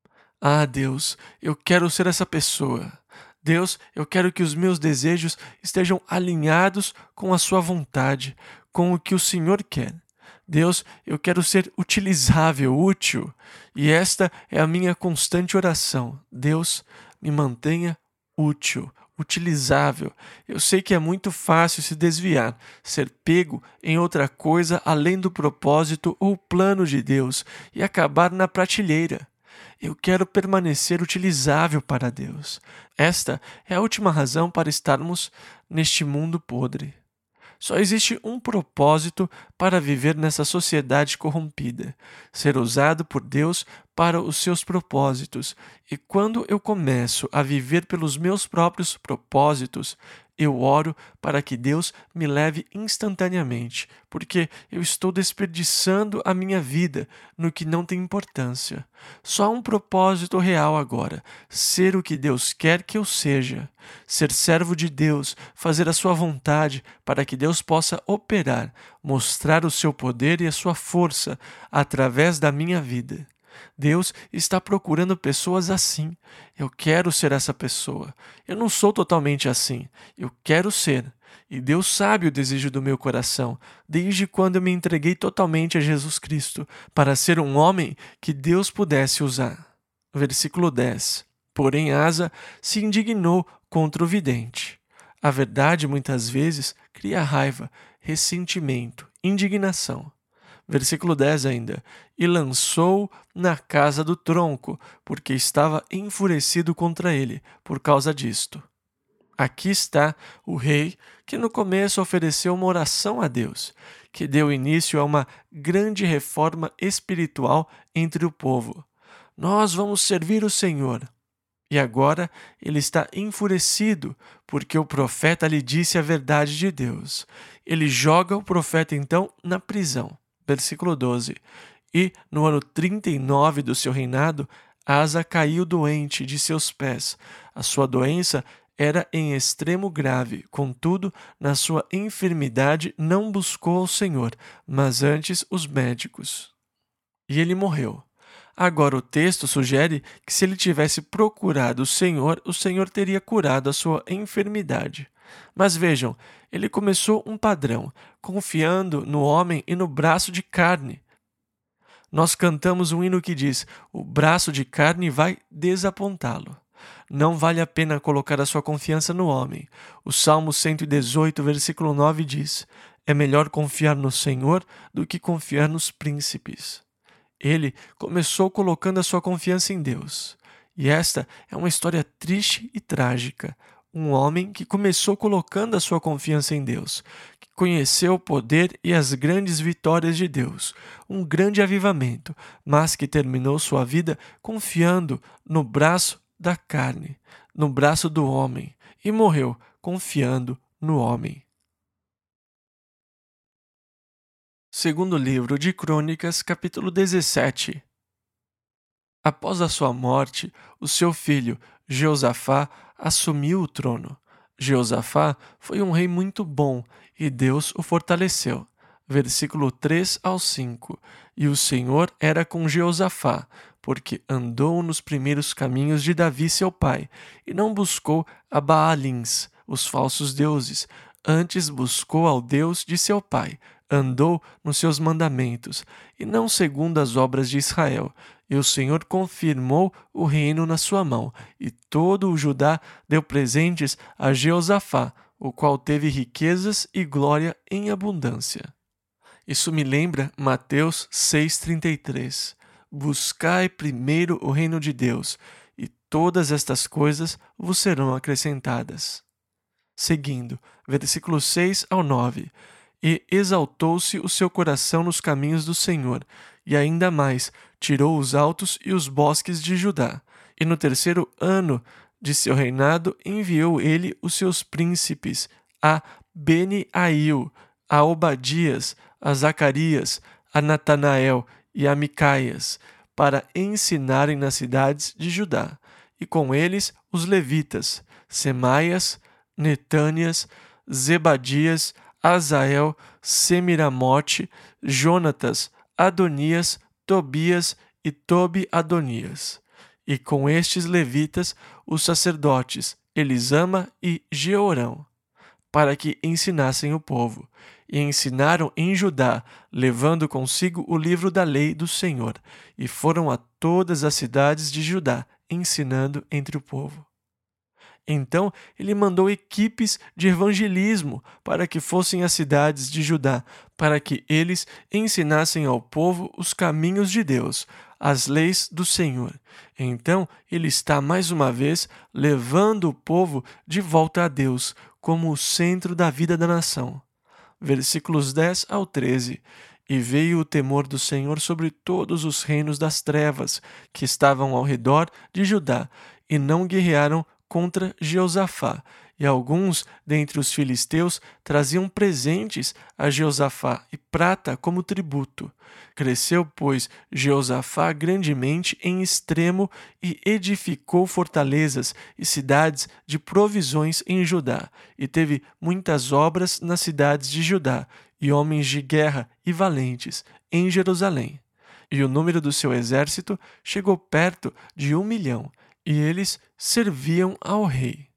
Ah, Deus, eu quero ser essa pessoa. Deus, eu quero que os meus desejos estejam alinhados com a sua vontade, com o que o Senhor quer. Deus, eu quero ser utilizável, útil, e esta é a minha constante oração. Deus, me mantenha útil, utilizável. Eu sei que é muito fácil se desviar, ser pego em outra coisa além do propósito ou plano de Deus e acabar na prateleira. Eu quero permanecer utilizável para Deus. Esta é a última razão para estarmos neste mundo podre. Só existe um propósito para viver nessa sociedade corrompida: ser usado por Deus para os seus propósitos. E quando eu começo a viver pelos meus próprios propósitos, eu oro para que Deus me leve instantaneamente, porque eu estou desperdiçando a minha vida no que não tem importância. Só há um propósito real agora: ser o que Deus quer que eu seja, ser servo de Deus, fazer a sua vontade para que Deus possa operar, mostrar o seu poder e a sua força através da minha vida. Deus está procurando pessoas assim. Eu quero ser essa pessoa. Eu não sou totalmente assim. Eu quero ser. E Deus sabe o desejo do meu coração, desde quando eu me entreguei totalmente a Jesus Cristo, para ser um homem que Deus pudesse usar. Versículo dez. Porém, Asa se indignou contra o vidente. A verdade, muitas vezes, cria raiva, ressentimento, indignação. Versículo dez ainda. E lançou na casa do tronco, porque estava enfurecido contra ele por causa disto. Aqui está o rei que no começo ofereceu uma oração a Deus, que deu início a uma grande reforma espiritual entre o povo. Nós vamos servir o Senhor. E agora ele está enfurecido, porque o profeta lhe disse a verdade de Deus. Ele joga o profeta então na prisão. Versículo doze. E no ano trinta e nove do seu reinado, Asa caiu doente de seus pés. A sua doença era em extremo grave, contudo, na sua enfermidade não buscou ao Senhor, mas antes os médicos. E ele morreu. Agora o texto sugere que se ele tivesse procurado o Senhor, o Senhor teria curado a sua enfermidade. Mas vejam, ele começou um padrão, confiando no homem e no braço de carne. Nós cantamos um hino que diz: o braço de carne vai desapontá-lo. Não vale a pena colocar a sua confiança no homem. O Salmo cento e dezoito, versículo nove diz: é melhor confiar no Senhor do que confiar nos príncipes. Ele começou colocando a sua confiança em Deus. E esta é uma história triste e trágica. Um homem que começou colocando a sua confiança em Deus, que conheceu o poder e as grandes vitórias de Deus, um grande avivamento, mas que terminou sua vida confiando no braço da carne, no braço do homem, e morreu confiando no homem. Segundo livro de Crônicas, capítulo dezessete. Após a sua morte, o seu filho, Jeosafá, assumiu o trono. Jeosafá foi um rei muito bom e Deus o fortaleceu. Versículo três ao cinco. E o Senhor era com Jeosafá, porque andou nos primeiros caminhos de Davi seu pai, e não buscou a Baalins, os falsos deuses, antes buscou ao Deus de seu pai, andou nos seus mandamentos, e não segundo as obras de Israel. E o Senhor confirmou o reino na sua mão, e todo o Judá deu presentes a Jeosafá, o qual teve riquezas e glória em abundância. Isso me lembra Mateus seis, trinta e três. Buscai primeiro o reino de Deus, e todas estas coisas vos serão acrescentadas. Seguindo, versículos seis ao nove. E exaltou-se o seu coração nos caminhos do Senhor, e ainda mais tirou os altos e os bosques de Judá. E no terceiro ano de seu reinado enviou ele os seus príncipes a Beni-Ail, a Obadias, a Zacarias, a Natanael e a Micaias, para ensinarem nas cidades de Judá, e com eles os levitas, Semaias, Netânias, Zebadias, Azael, Semiramote, Jonatas, Adonias, Tobias e Tobi-Adonias. E com estes levitas, os sacerdotes Elisama e Jeorão, para que ensinassem o povo. E ensinaram em Judá, levando consigo o livro da lei do Senhor, e foram a todas as cidades de Judá, ensinando entre o povo. Então ele mandou equipes de evangelismo para que fossem às cidades de Judá, para que eles ensinassem ao povo os caminhos de Deus, as leis do Senhor. Então ele está mais uma vez levando o povo de volta a Deus, como o centro da vida da nação. Versículos dez ao treze. E veio o temor do Senhor sobre todos os reinos das trevas que estavam ao redor de Judá, e não guerrearam contra Jeosafá, e alguns dentre os filisteus traziam presentes a Jeosafá e prata como tributo. Cresceu, pois, Jeosafá grandemente em extremo e edificou fortalezas e cidades de provisões em Judá, e teve muitas obras nas cidades de Judá, e homens de guerra e valentes em Jerusalém. E o número do seu exército chegou perto de um milhão, e eles serviam ao rei.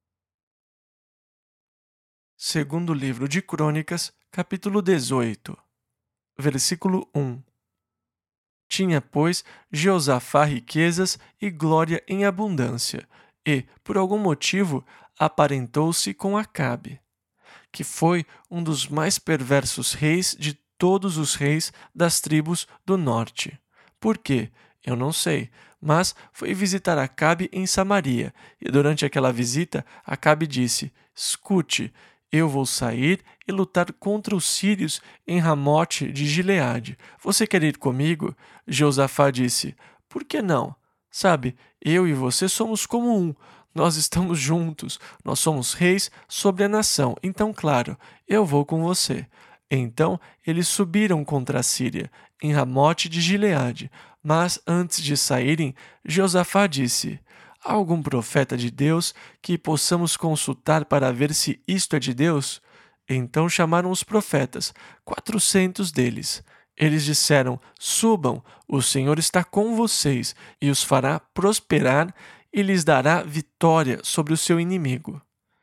Segundo livro de Crônicas, capítulo dezoito, versículo um. Tinha, pois, Jeosafá riquezas e glória em abundância, e, por algum motivo, aparentou-se com Acabe, que foi um dos mais perversos reis de todos os reis das tribos do norte. Por quê? Eu não sei, mas foi visitar Acabe em Samaria, e durante aquela visita, Acabe disse: escute, eu vou sair e lutar contra os sírios em Ramote de Gileade. Você quer ir comigo? Josafá disse: por que não? Sabe, eu e você somos como um. Nós estamos juntos. Nós somos reis sobre a nação. Então, claro, eu vou com você. Então, eles subiram contra a Síria, em Ramote de Gileade. Mas, antes de saírem, Josafá disse: há algum profeta de Deus que possamos consultar para ver se isto é de Deus? Então chamaram os profetas, quatrocentos deles. Eles disseram: subam, o Senhor está com vocês e os fará prosperar e lhes dará vitória sobre o seu inimigo.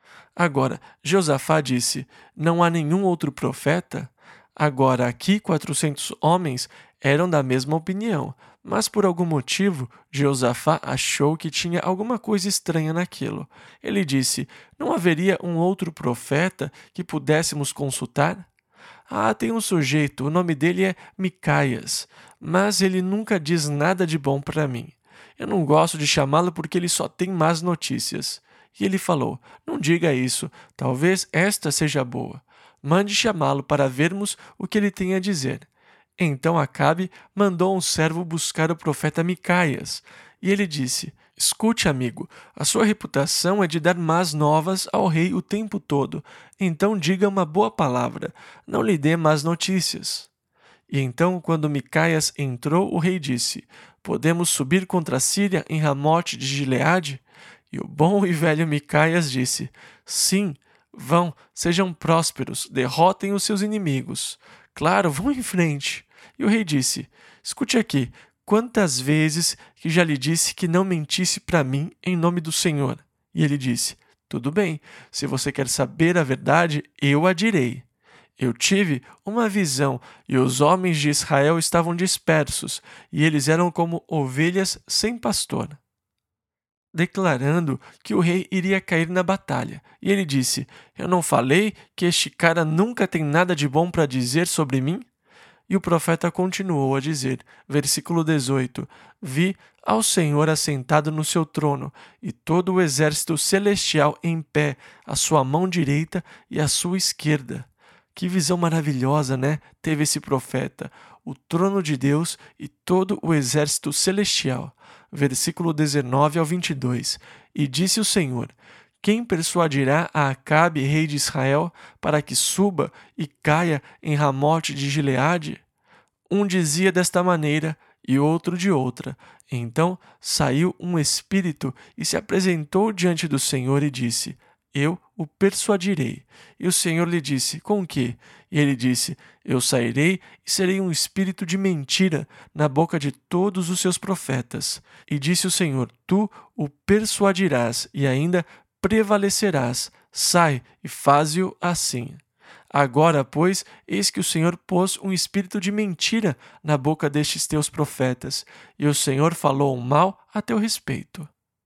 Agora, Josafá disse: não há nenhum outro profeta? Agora, aqui quatrocentos homens eram da mesma opinião, mas por algum motivo Josafá achou que tinha alguma coisa estranha naquilo. Ele disse: não haveria um outro profeta que pudéssemos consultar? Ah, tem um sujeito, o nome dele é Micaias, mas ele nunca diz nada de bom para mim. Eu não gosto de chamá-lo porque ele só tem más notícias. E ele falou: não diga isso, talvez esta seja boa. Mande chamá-lo para vermos o que ele tem a dizer. Então Acabe mandou um servo buscar o profeta Micaias. E ele disse: escute, amigo, a sua reputação é de dar más novas ao rei o tempo todo. Então diga uma boa palavra, não lhe dê más notícias. E então, quando Micaias entrou, o rei disse: podemos subir contra a Síria em Ramote de Gileade? E o bom e velho Micaias disse: sim, vão, sejam prósperos, derrotem os seus inimigos. Claro, vão em frente. E o rei disse: escute aqui, quantas vezes que já lhe disse que não mentisse para mim em nome do Senhor? E ele disse: tudo bem, se você quer saber a verdade, eu a direi. Eu tive uma visão, e os homens de Israel estavam dispersos, e eles eram como ovelhas sem pastor, declarando que o rei iria cair na batalha. E ele disse: eu não falei que este cara nunca tem nada de bom para dizer sobre mim? E o profeta continuou a dizer, versículo dezoito: vi ao Senhor assentado no seu trono, e todo o exército celestial em pé, à sua mão direita e à sua esquerda. Que visão maravilhosa, né? Teve esse profeta. O trono de Deus e todo o exército celestial. Versículo dezenove ao vinte e dois. E disse o Senhor: quem persuadirá a Acabe, rei de Israel, para que suba e caia em Ramote de Gileade? Um dizia desta maneira e outro de outra. Então saiu um espírito e se apresentou diante do Senhor e disse: eu o persuadirei. E o Senhor lhe disse: com que? E ele disse: eu sairei e serei um espírito de mentira na boca de todos os seus profetas. E disse o Senhor: tu o persuadirás e ainda prevalecerás. Sai e faze-o assim. Agora, pois, eis que o Senhor pôs um espírito de mentira na boca destes teus profetas, e o Senhor falou um mal a teu respeito.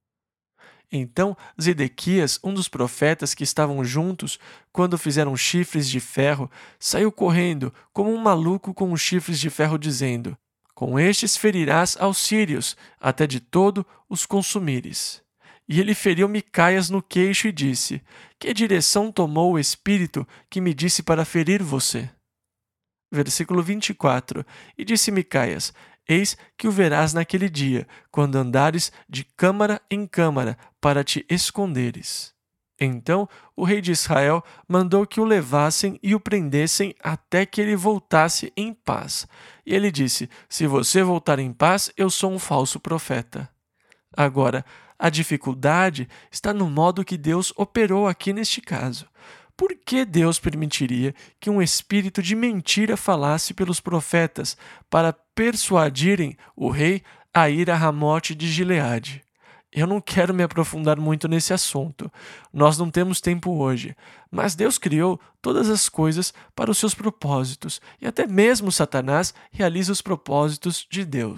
Então Zedequias, um dos profetas que estavam juntos quando fizeram chifres de ferro, saiu correndo como um maluco com os chifres de ferro, dizendo: com estes ferirás aos sírios, até de todo os consumires. E ele feriu Micaias no queixo e disse: que direção tomou o espírito que me disse para ferir você? Versículo vinte e quatro. E disse Micaias: eis que o verás naquele dia, quando andares de câmara em câmara, para te esconderes. Então o rei de Israel mandou que o levassem e o prendessem até que ele voltasse em paz. E ele disse: se você voltar em paz, eu sou um falso profeta. Agora, a dificuldade está no modo que Deus operou aqui neste caso. Por que Deus permitiria que um espírito de mentira falasse pelos profetas para persuadirem o rei a ir a Ramote de Gileade? Eu não quero me aprofundar muito nesse assunto. Nós não temos tempo hoje. Mas Deus criou todas as coisas para os seus propósitos, e até mesmo Satanás realiza os propósitos de Deus.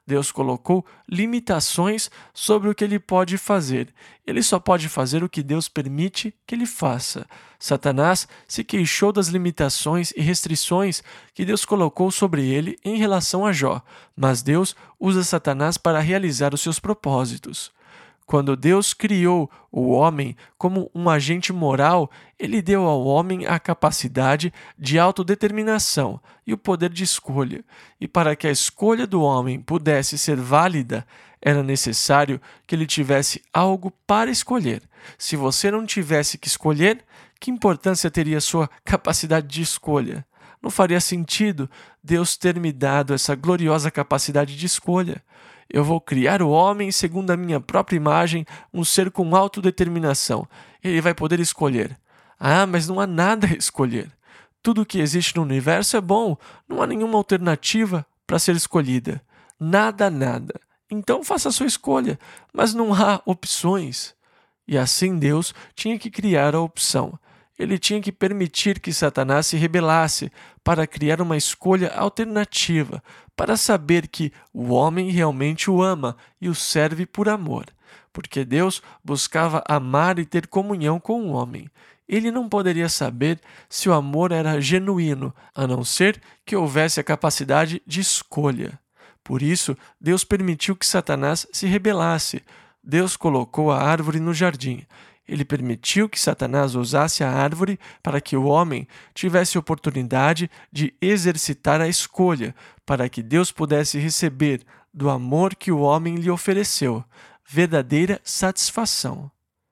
Deus colocou limitações sobre o que ele pode fazer. Ele só pode fazer o que Deus permite que ele faça. Satanás se queixou das limitações e restrições que Deus colocou sobre ele em relação a Jó, mas Deus usa Satanás para realizar os seus propósitos. Quando Deus criou o homem como um agente moral, ele deu ao homem a capacidade de autodeterminação e o poder de escolha. E para que a escolha do homem pudesse ser válida, era necessário que ele tivesse algo para escolher. Se você não tivesse que escolher, que importância teria sua capacidade de escolha? Não faria sentido Deus ter me dado essa gloriosa capacidade de escolha. Eu vou criar o homem segundo a minha própria imagem, um ser com autodeterminação. Ele vai poder escolher. Ah, mas não há nada a escolher. Tudo que existe no universo é bom. Não há nenhuma alternativa para ser escolhida. Nada, nada. Então faça a sua escolha, mas não há opções. E assim Deus tinha que criar a opção. Ele tinha que permitir que Satanás se rebelasse para criar uma escolha alternativa, para saber que o homem realmente o ama e o serve por amor, porque Deus buscava amar e ter comunhão com o homem. Ele não poderia saber se o amor era genuíno, a não ser que houvesse a capacidade de escolha. Por isso, Deus permitiu que Satanás se rebelasse. Deus colocou a árvore no jardim. Ele permitiu que Satanás usasse a árvore para que o homem tivesse oportunidade de exercitar a escolha, para que Deus pudesse receber do amor que o homem lhe ofereceu verdadeira satisfação.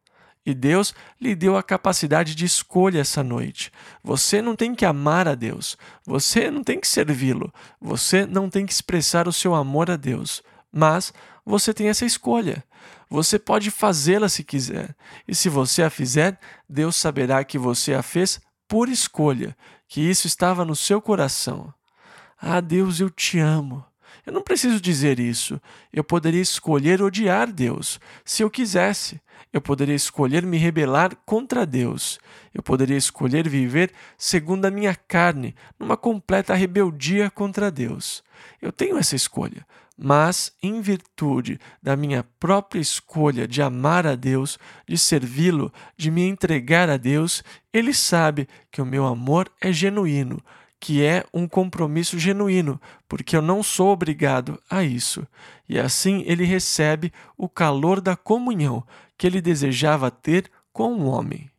E Deus lhe deu a capacidade de escolha essa noite. Você não tem que amar a Deus, você não tem que servi-lo, você não tem que expressar o seu amor a Deus, mas você tem essa escolha. Você pode fazê-la se quiser, e se você a fizer, Deus saberá que você a fez por escolha, que isso estava no seu coração. Ah, Deus, eu te amo. Eu não preciso dizer isso. Eu poderia escolher odiar Deus, se eu quisesse. Eu poderia escolher me rebelar contra Deus. Eu poderia escolher viver segundo a minha carne, numa completa rebeldia contra Deus. Eu tenho essa escolha. Mas, em virtude da minha própria escolha de amar a Deus, de servi-lo, de me entregar a Deus, Ele sabe que o meu amor é genuíno, que é um compromisso genuíno, porque eu não sou obrigado a isso. E assim Ele recebe o calor da comunhão que Ele desejava ter com o homem.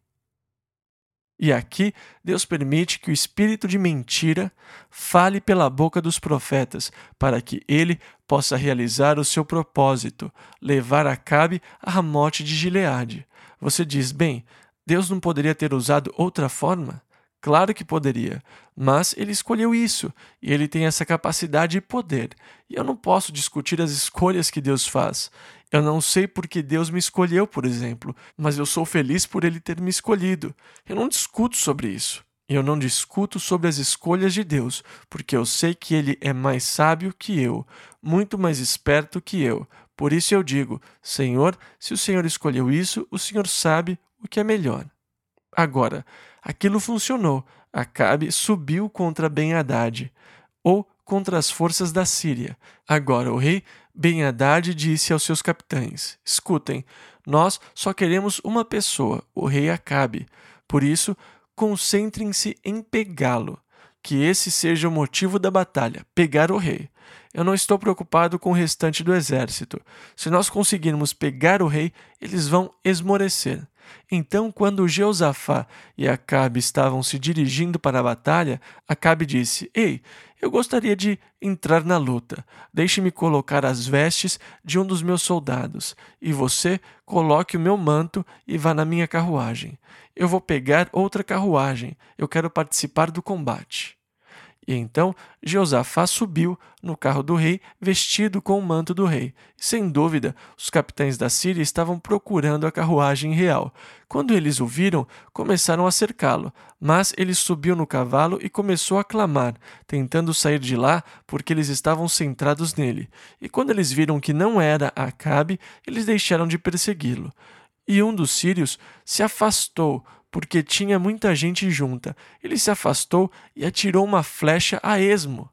E aqui, Deus permite que o espírito de mentira fale pela boca dos profetas, para que ele possa realizar o seu propósito, levar Acabe a Ramote de Gileade. Você diz, bem, Deus não poderia ter usado outra forma? Claro que poderia, mas ele escolheu isso, e ele tem essa capacidade e poder. E eu não posso discutir as escolhas que Deus faz. Eu não sei por que Deus me escolheu, por exemplo, mas eu sou feliz por Ele ter me escolhido. Eu não discuto sobre isso. Eu não discuto sobre as escolhas de Deus, porque eu sei que Ele é mais sábio que eu, muito mais esperto que eu. Por isso eu digo, Senhor, se o Senhor escolheu isso, o Senhor sabe o que é melhor. Agora, aquilo funcionou. Acabe subiu contra Ben-Hadad, ou contra as forças da Síria. Agora o rei Ben-Hadad disse aos seus capitães, escutem, nós só queremos uma pessoa, o rei Acabe. Por isso, concentrem-se em pegá-lo. Que esse seja o motivo da batalha, pegar o rei. Eu não estou preocupado com o restante do exército. Se nós conseguirmos pegar o rei, eles vão esmorecer. Então, quando Jeosafá e Acabe estavam se dirigindo para a batalha, Acabe disse, Ei, eu gostaria de entrar na luta. Deixe-me colocar as vestes de um dos meus soldados, e você coloque o meu manto e vá na minha carruagem. Eu vou pegar outra carruagem. Eu quero participar do combate. E então Jeosafá subiu no carro do rei, vestido com o manto do rei. Sem dúvida, os capitães da Síria estavam procurando a carruagem real. Quando eles o viram, começaram a cercá-lo, mas ele subiu no cavalo e começou a clamar, tentando sair de lá porque eles estavam centrados nele. E quando eles viram que não era Acabe, eles deixaram de persegui-lo. E um dos sírios se afastou, porque tinha muita gente junta. Ele se afastou e atirou uma flecha a esmo.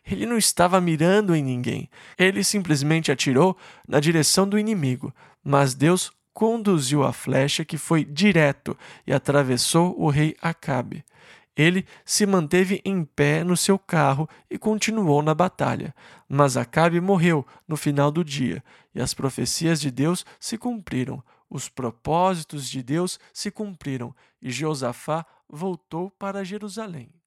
Ele não estava mirando em ninguém. Ele simplesmente atirou na direção do inimigo, mas Deus conduziu a flecha, que foi direto e atravessou o rei Acabe. Ele se manteve em pé no seu carro e continuou na batalha. Mas Acabe morreu no final do dia, e as profecias de Deus se cumpriram. Os propósitos de Deus se cumpriram, e Josafá voltou para Jerusalém.